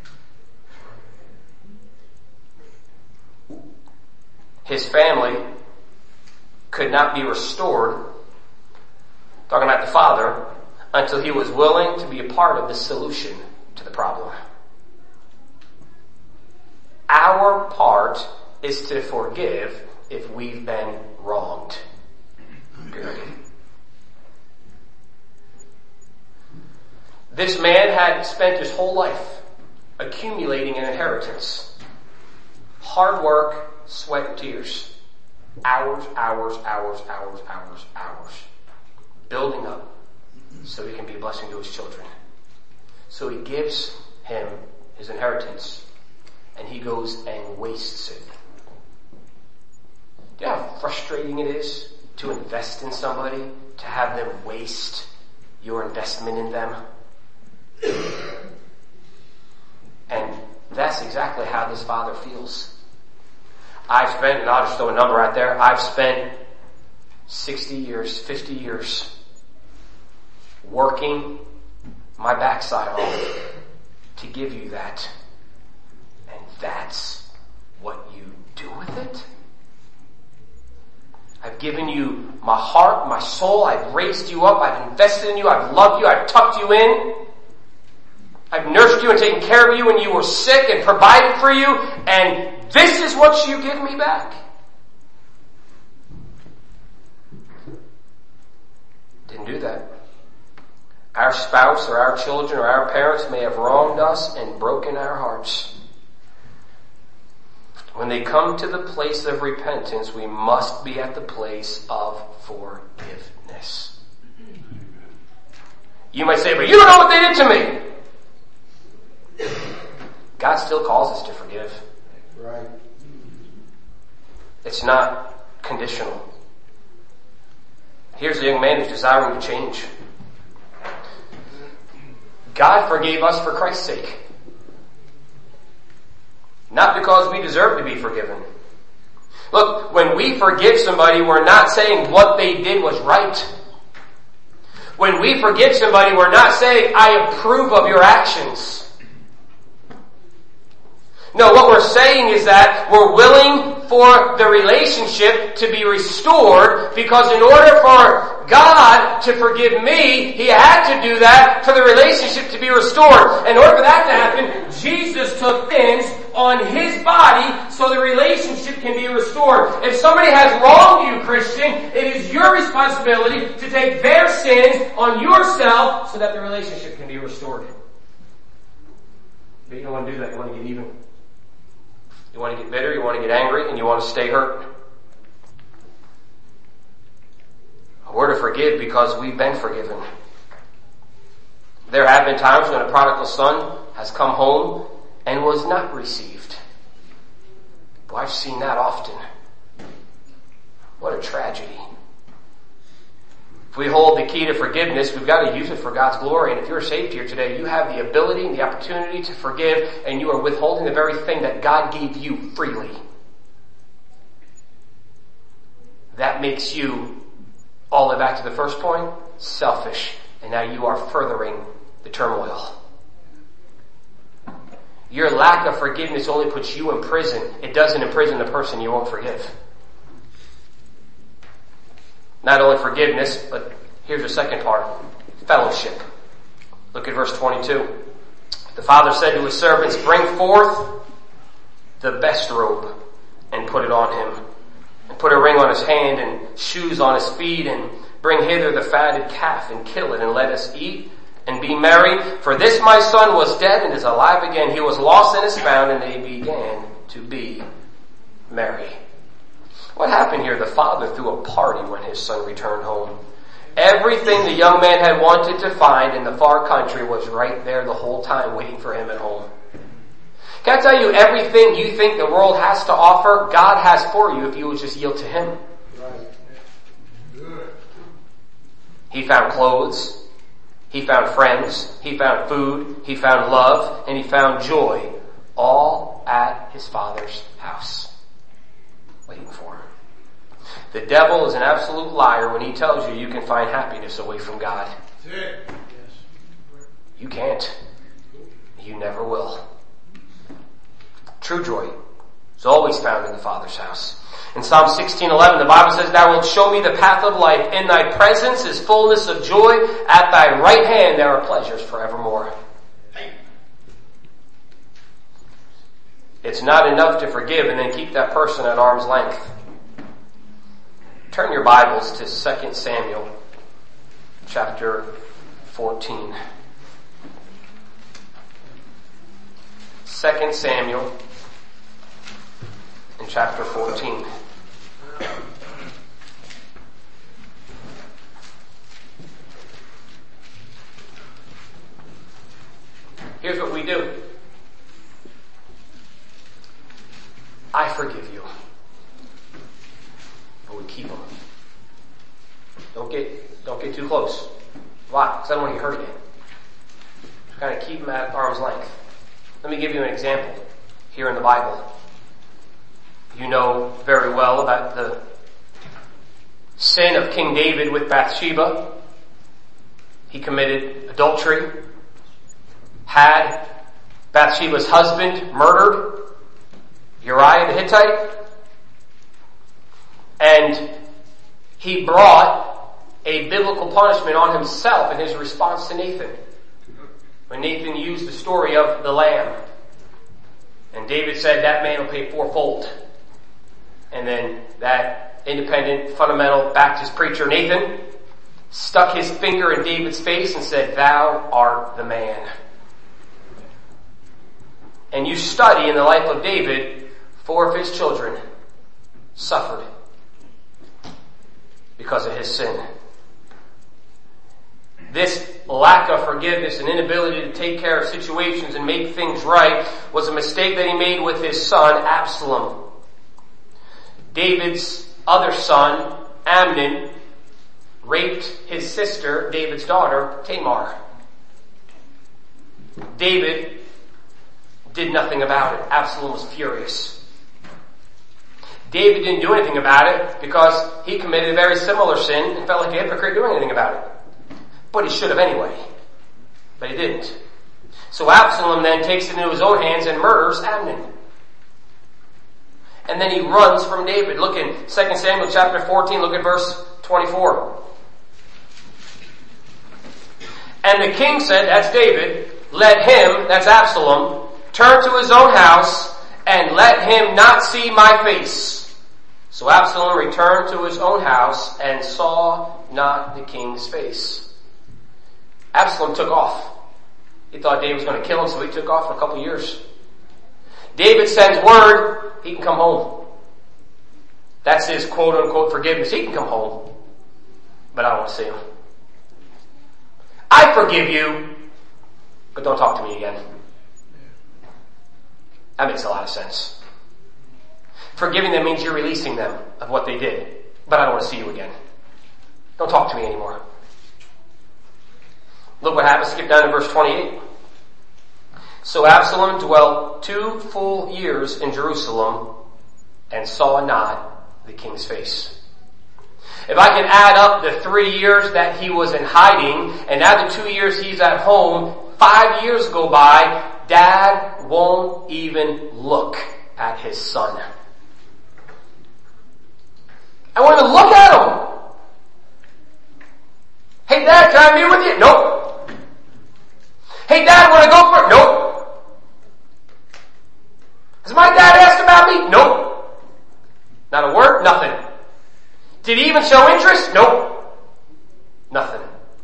His family could not be restored, talking about the father, until he was willing to be a part of the solution to the problem. Our part is to forgive if we've been wronged. Period. This man had spent his whole life accumulating an inheritance. Hard work, sweat, and tears. Hours, hours, hours, hours, hours, hours. Building up so he can be a blessing to his children. So he gives him his inheritance and he goes and wastes it. Do you know how frustrating it is to invest in somebody, to have them waste your investment in them? And that's exactly how this father feels. I've spent, and I'll just throw a number out there, I've spent sixty years, fifty years working my backside off to give you that. And that's what you do with it? I've given you my heart, my soul. I've raised you up. I've invested in you. I've loved you. I've tucked you in. I've nursed you and taken care of you when you were sick and provided for you. And this is what you give me back. Didn't do that. Our spouse or our children or our parents may have wronged us and broken our hearts. When they come to the place of repentance, we must be at the place of forgiveness. You might say, but you don't know what they did to me. God still calls us to forgive. Right. It's not conditional. Here's a young man who's desiring to change. God forgave us for Christ's sake. Not because we deserve to be forgiven. Look, when we forgive somebody, we're not saying what they did was right. When we forgive somebody, we're not saying, I approve of your actions. No, what we're saying is that we're willing for the relationship to be restored, because in order for God to forgive me, He had to do that for the relationship to be restored. In order for that to happen, Jesus took things on His body so the relationship can be restored. If somebody has wronged you, Christian, it is your responsibility to take their sins on yourself so that the relationship can be restored. But you don't want to do that. You want to get even. You want to get bitter, you want to get angry, and you want to stay hurt. We're to forgive because we've been forgiven. There have been times when a prodigal son has come home and was not received. Boy, I've seen that often. What a tragedy. If we hold the key to forgiveness, we've got to use it for God's glory. And if you're saved here today, you have the ability and the opportunity to forgive, and you are withholding the very thing that God gave you freely. That makes you, all the way back to the first point, selfish. And now you are furthering the turmoil. Your lack of forgiveness only puts you in prison. It doesn't imprison the person you won't forgive. Not only forgiveness, but here's the second part. Fellowship. Look at verse twenty-two. The father said to his servants, bring forth the best robe and put it on him. And put a ring on his hand and shoes on his feet, and bring hither the fatted calf and kill it, and let us eat and be merry. For this my son was dead and is alive again. He was lost and is found, and they began to be merry. What happened here? The father threw a party when his son returned home. Everything the young man had wanted to find in the far country was right there the whole time waiting for him at home. Can I tell you, everything you think the world has to offer, God has for you if you would just yield to Him. Right. Good. He found clothes. He found friends. He found food. He found love. And he found joy. All at his father's house. Waiting for him. The devil is an absolute liar when he tells you you can find happiness away from God. That's it. You can't. You never will. True joy is always found in the Father's house. In Psalm sixteen eleven, the Bible says, thou wilt show me the path of life. In thy presence is fullness of joy. At thy right hand there are pleasures forevermore. It's not enough to forgive and then keep that person at arm's length. Turn your Bibles to Second Samuel chapter fourteen. Second Samuel in chapter fourteen. Here's what we do. I forgive you. But we keep them. Don't get, don't get too close. Why? Because I don't want to get hurt again. Just kind of keep them at arm's length. Let me give you an example here in the Bible. You know very well about the sin of King David with Bathsheba. He committed adultery. had Bathsheba's husband murdered, Uriah the Hittite, and he brought a biblical punishment on himself in his response to Nathan. When Nathan used the story of the lamb, and David said that man will pay fourfold. And then that independent, fundamental Baptist preacher Nathan stuck his finger in David's face and said, "Thou art the man." And you study in the life of David, four of his children suffered because of his sin. This lack of forgiveness and inability to take care of situations and make things right was a mistake that he made with his son, Absalom. David's other son, Amnon, raped his sister, David's daughter, Tamar. David did nothing about it. Absalom was furious. David didn't do anything about it because he committed a very similar sin and felt like a hypocrite doing anything about it. But he should have anyway. But he didn't. So Absalom then takes it into his own hands and murders Amnon. And then he runs from David. Look in Second Samuel chapter fourteen, look at verse twenty-four. And the king said, that's David, let him, that's Absalom, turn to his own house and let him not see my face. So Absalom returned to his own house and saw not the king's face. Absalom took off. He thought David was going to kill him, so he took off for a couple years. David sends word, he can come home. That's his quote-unquote forgiveness. He can come home. But I don't want to see him. I forgive you, but don't talk to me again. That makes a lot of sense. Forgiving them means you're releasing them of what they did. But I don't want to see you again. Don't talk to me anymore. Look what happens. Skip down to verse twenty-eight. So Absalom dwelt two full years in Jerusalem and saw not the king's face. If I can add up the three years that he was in hiding and now the two years he's at home, five years go by, Dad won't even look at his son. I won't even look at him. Hey Dad, can I meet with you? Nope. Hey Dad, want to go for it? Nope. Has my dad asked about me? Nope. Not a word, nothing. Did he even show interest? Nope. Nothing.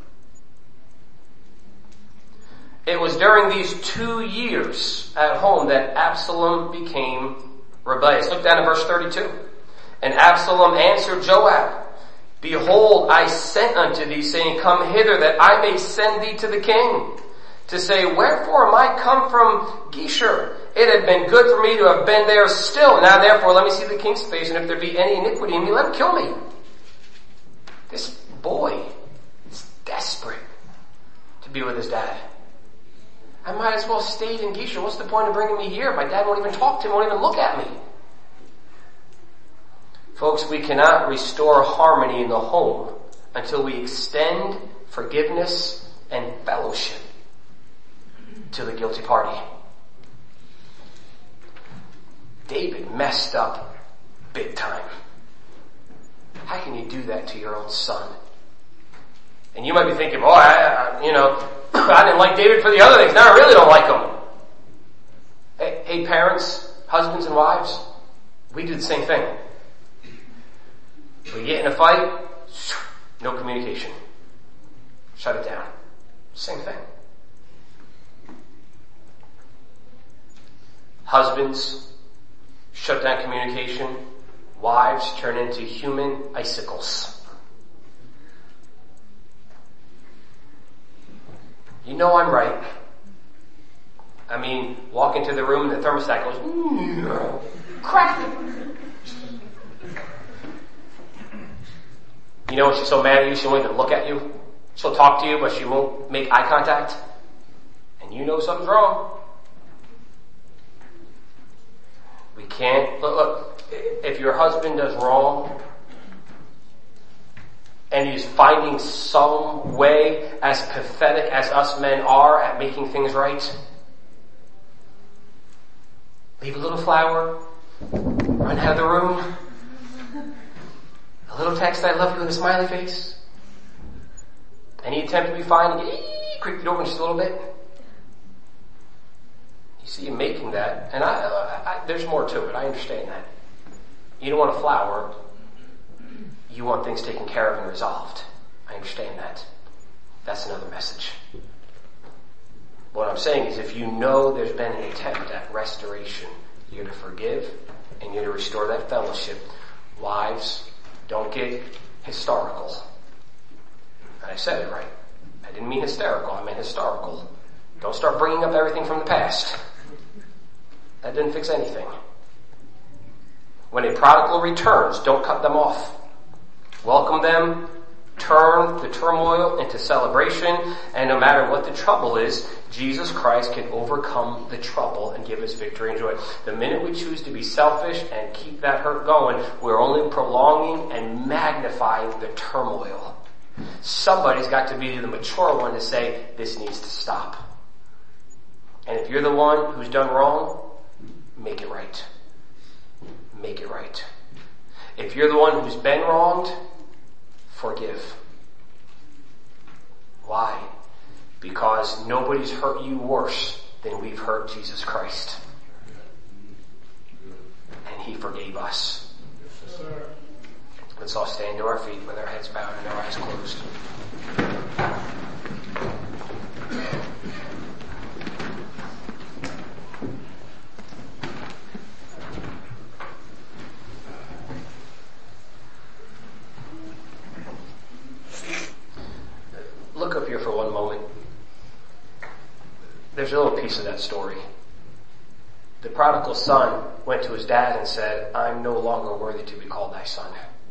It was during these two years at home that Absalom became rebellious. Look down at verse thirty-two. And Absalom answered Joab, Behold, I sent unto thee, saying, Come hither, that I may send thee to the king, to say, Wherefore am I come from Geshur? It had been good for me to have been there still. Now therefore let me see the king's face, and if there be any iniquity in me, let him kill me. This boy is desperate to be with his dad. I might as well have stayed in Geshur. What's the point of bringing me here? My dad won't even talk to him, won't even look at me. Folks, we cannot restore harmony in the home until we extend forgiveness and fellowship to the guilty party. David messed up big time. How can you do that to your own son? And you might be thinking, boy, I, I, you know, I didn't like David for the other things. Now I really don't like him. Hey, hey, parents, husbands and wives, we do the same thing. We get in a fight, no communication. Shut it down. Same thing. Husbands, shut down communication. Wives turn into human icicles. You know I'm right. I mean, walk into the room and the thermostat goes, mm, crack. You know when she's so mad at you, she won't even look at you. She'll talk to you, but she won't make eye contact. And you know something's wrong. We can't, look, look, if your husband does wrong, and he's finding some way, as pathetic as us men are, at making things right. Leave a little flower, run out of the room, a little text, I love you, with a smiley face. Any attempt to be fine, and get, creep it over just a little bit. You see him making that, and I, I, I, there's more to it, I understand that. You don't want a flower, you want things taken care of and resolved. I understand that. That's another message. What I'm saying is, if you know there's been an attempt at restoration, you're to forgive and you're to restore that fellowship. Wives, don't get historical. And I said it right. I didn't mean hysterical, I meant historical. Don't start bringing up everything from the past. That didn't fix anything. When a prodigal returns, don't cut them off. Welcome them, turn the turmoil into celebration, and no matter what the trouble is, Jesus Christ can overcome the trouble and give us victory and joy. The minute we choose to be selfish and keep that hurt going, we're only prolonging and magnifying the turmoil. Somebody's got to be the mature one to say, this needs to stop. And if you're the one who's done wrong, make it right. Make it right. If you're the one who's been wronged, forgive. Why? Because nobody's hurt you worse than we've hurt Jesus Christ. And he forgave us. Yes, sir. Let's all stand to our feet with our heads bowed and our eyes closed. Look up here for one moment. There's a little piece of that story. The prodigal son went to his dad and said, I'm no longer worthy to be called thy son.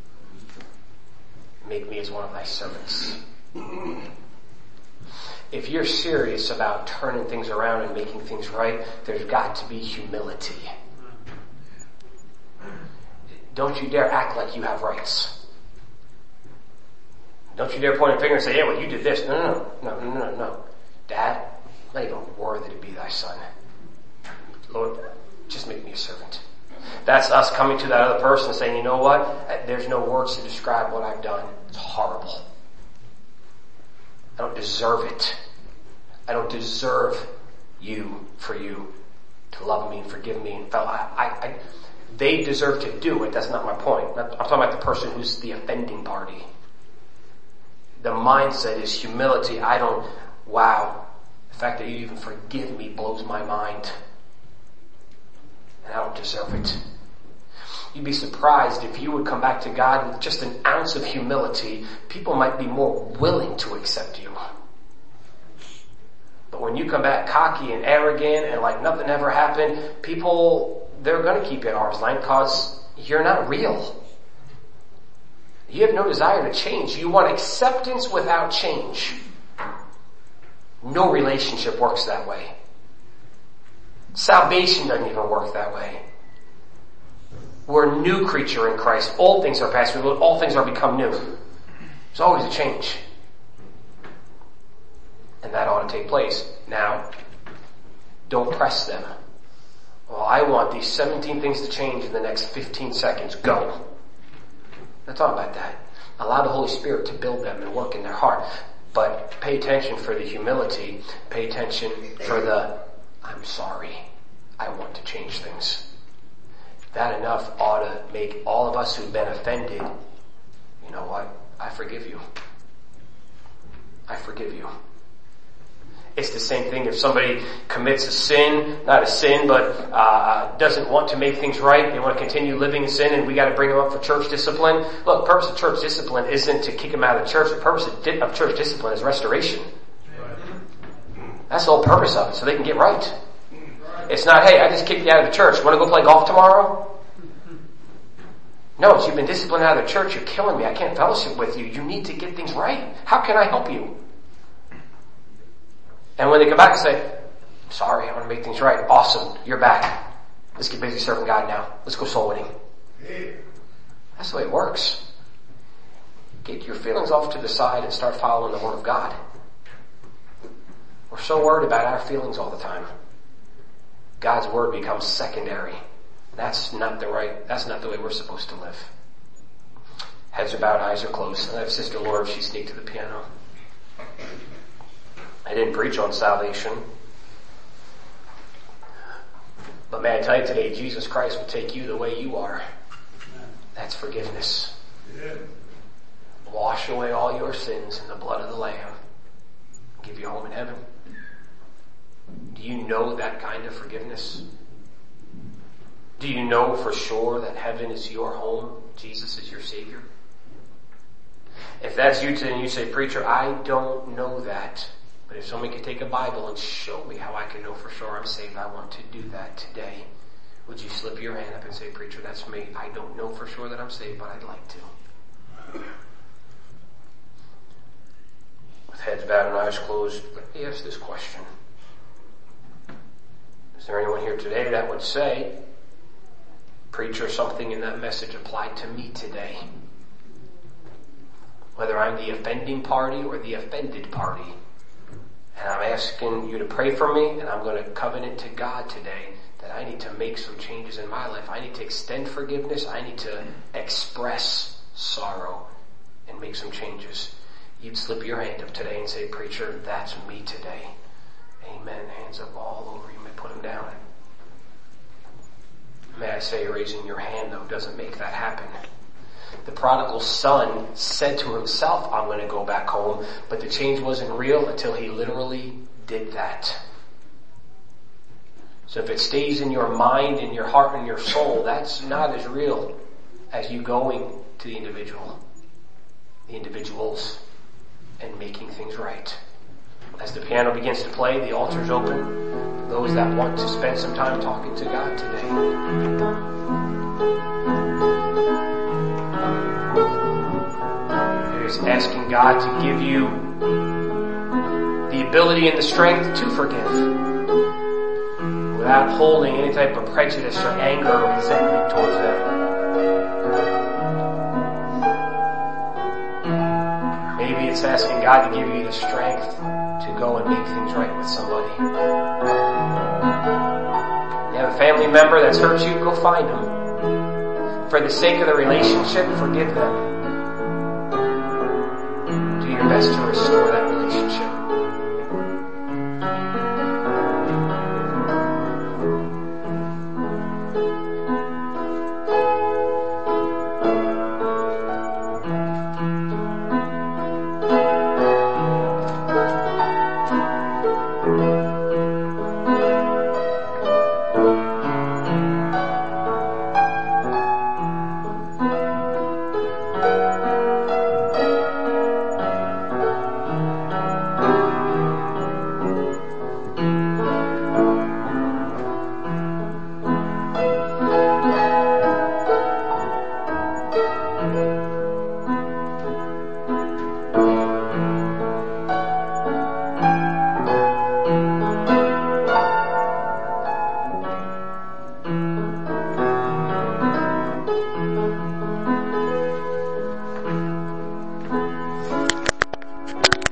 Make me as one of thy servants. If you're serious about turning things around and making things right, there's got to be humility. Don't you dare act like you have rights. Don't you dare point a finger and say, yeah, well, you did this. No, no, no, no, no, no. Dad, I'm not even worthy to be thy son. Lord, just make me a servant. That's us coming to that other person and saying, you know what? There's no words to describe what I've done. It's horrible. I don't deserve it. I don't deserve you for you to love me and forgive me. And fellow, I, I, I, they deserve to do it. That's not my point. I'm talking about the person who's the offending party. The mindset is humility. I don't, wow, the fact that you even forgive me blows my mind. And I don't deserve it. You'd be surprised if you would come back to God with just an ounce of humility, people might be more willing to accept you. But when you come back cocky and arrogant and like nothing ever happened, people, they're going to keep you at arm's length because you're not real. You have no desire to change. You want acceptance without change. No relationship works that way. Salvation doesn't even work that way. We're a new creature in Christ. Old things are passed away. All things are become new. There's always a change. And that ought to take place. Now, don't press them. Well, I want these seventeen things to change in the next fifteen seconds. Go. Not talking about that. Allow the Holy Spirit to build them and work in their heart. But pay attention for the humility. Pay attention for the, I'm sorry. I want to change things. That enough ought to make all of us who've been offended, you know what? I forgive you. I forgive you. It's the same thing if somebody commits a sin, not a sin, but uh doesn't want to make things right. They want to continue living in sin, and we got to bring them up for church discipline. Look, the purpose of church discipline isn't to kick them out of the church. The purpose of, di- of church discipline is restoration. That's the whole purpose of it, so they can get right. It's not, hey, I just kicked you out of the church. Want to go play golf tomorrow? No, it's you've been disciplined out of the church. You're killing me. I can't fellowship with you. You need to get things right. How can I help you? And when they come back and say, sorry, I want to make things right. Awesome. You're back. Let's get busy serving God now. Let's go soul winning. That's the way it works. Get your feelings off to the side and start following the Word of God. We're so worried about our feelings all the time. God's Word becomes secondary. That's not the right, that's not the way we're supposed to live. Heads are bowed, eyes are closed. I have Sister Laura, if she sneak to the piano. I didn't preach on salvation. But may I tell you today, Jesus Christ will take you the way you are. That's forgiveness. Yeah. Wash away all your sins in the blood of the Lamb. Give you a home in heaven. Do you know that kind of forgiveness? Do you know for sure that heaven is your home? Jesus is your Savior? If that's you today and you say, preacher, I don't know that. But if someone could take a Bible and show me how I can know for sure I'm saved, I want to do that today. Would you slip your hand up and say, preacher, that's me. I don't know for sure that I'm saved, but I'd like to. With heads bowed and eyes closed, let me ask this question. Is there anyone here today that would say, preacher, something in that message applied to me today? Whether I'm the offending party or the offended party. And I'm asking you to pray for me, and I'm going to covenant to God today that I need to make some changes in my life. I need to extend forgiveness. I need to express sorrow and make some changes. You'd slip your hand up today and say, preacher, that's me today. Amen. Hands up all over. You may put them down. May I say, raising your hand, though, doesn't make that happen. The prodigal son said to himself, I'm going to go back home, but the change wasn't real until he literally did that. So if it stays in your mind, in your heart, and your soul, that's not as real as you going to the individual, the individuals, and making things right. As the piano begins to play, the altar's open for those that want to spend some time talking to God today. Asking God to give you the ability and the strength to forgive without holding any type of prejudice or anger or resentment towards them. Maybe it's asking God to give you the strength to go and make things right with somebody. You have a family member that's hurt you, go find them. For the sake of the relationship, forgive them. Your best to restore that relationship.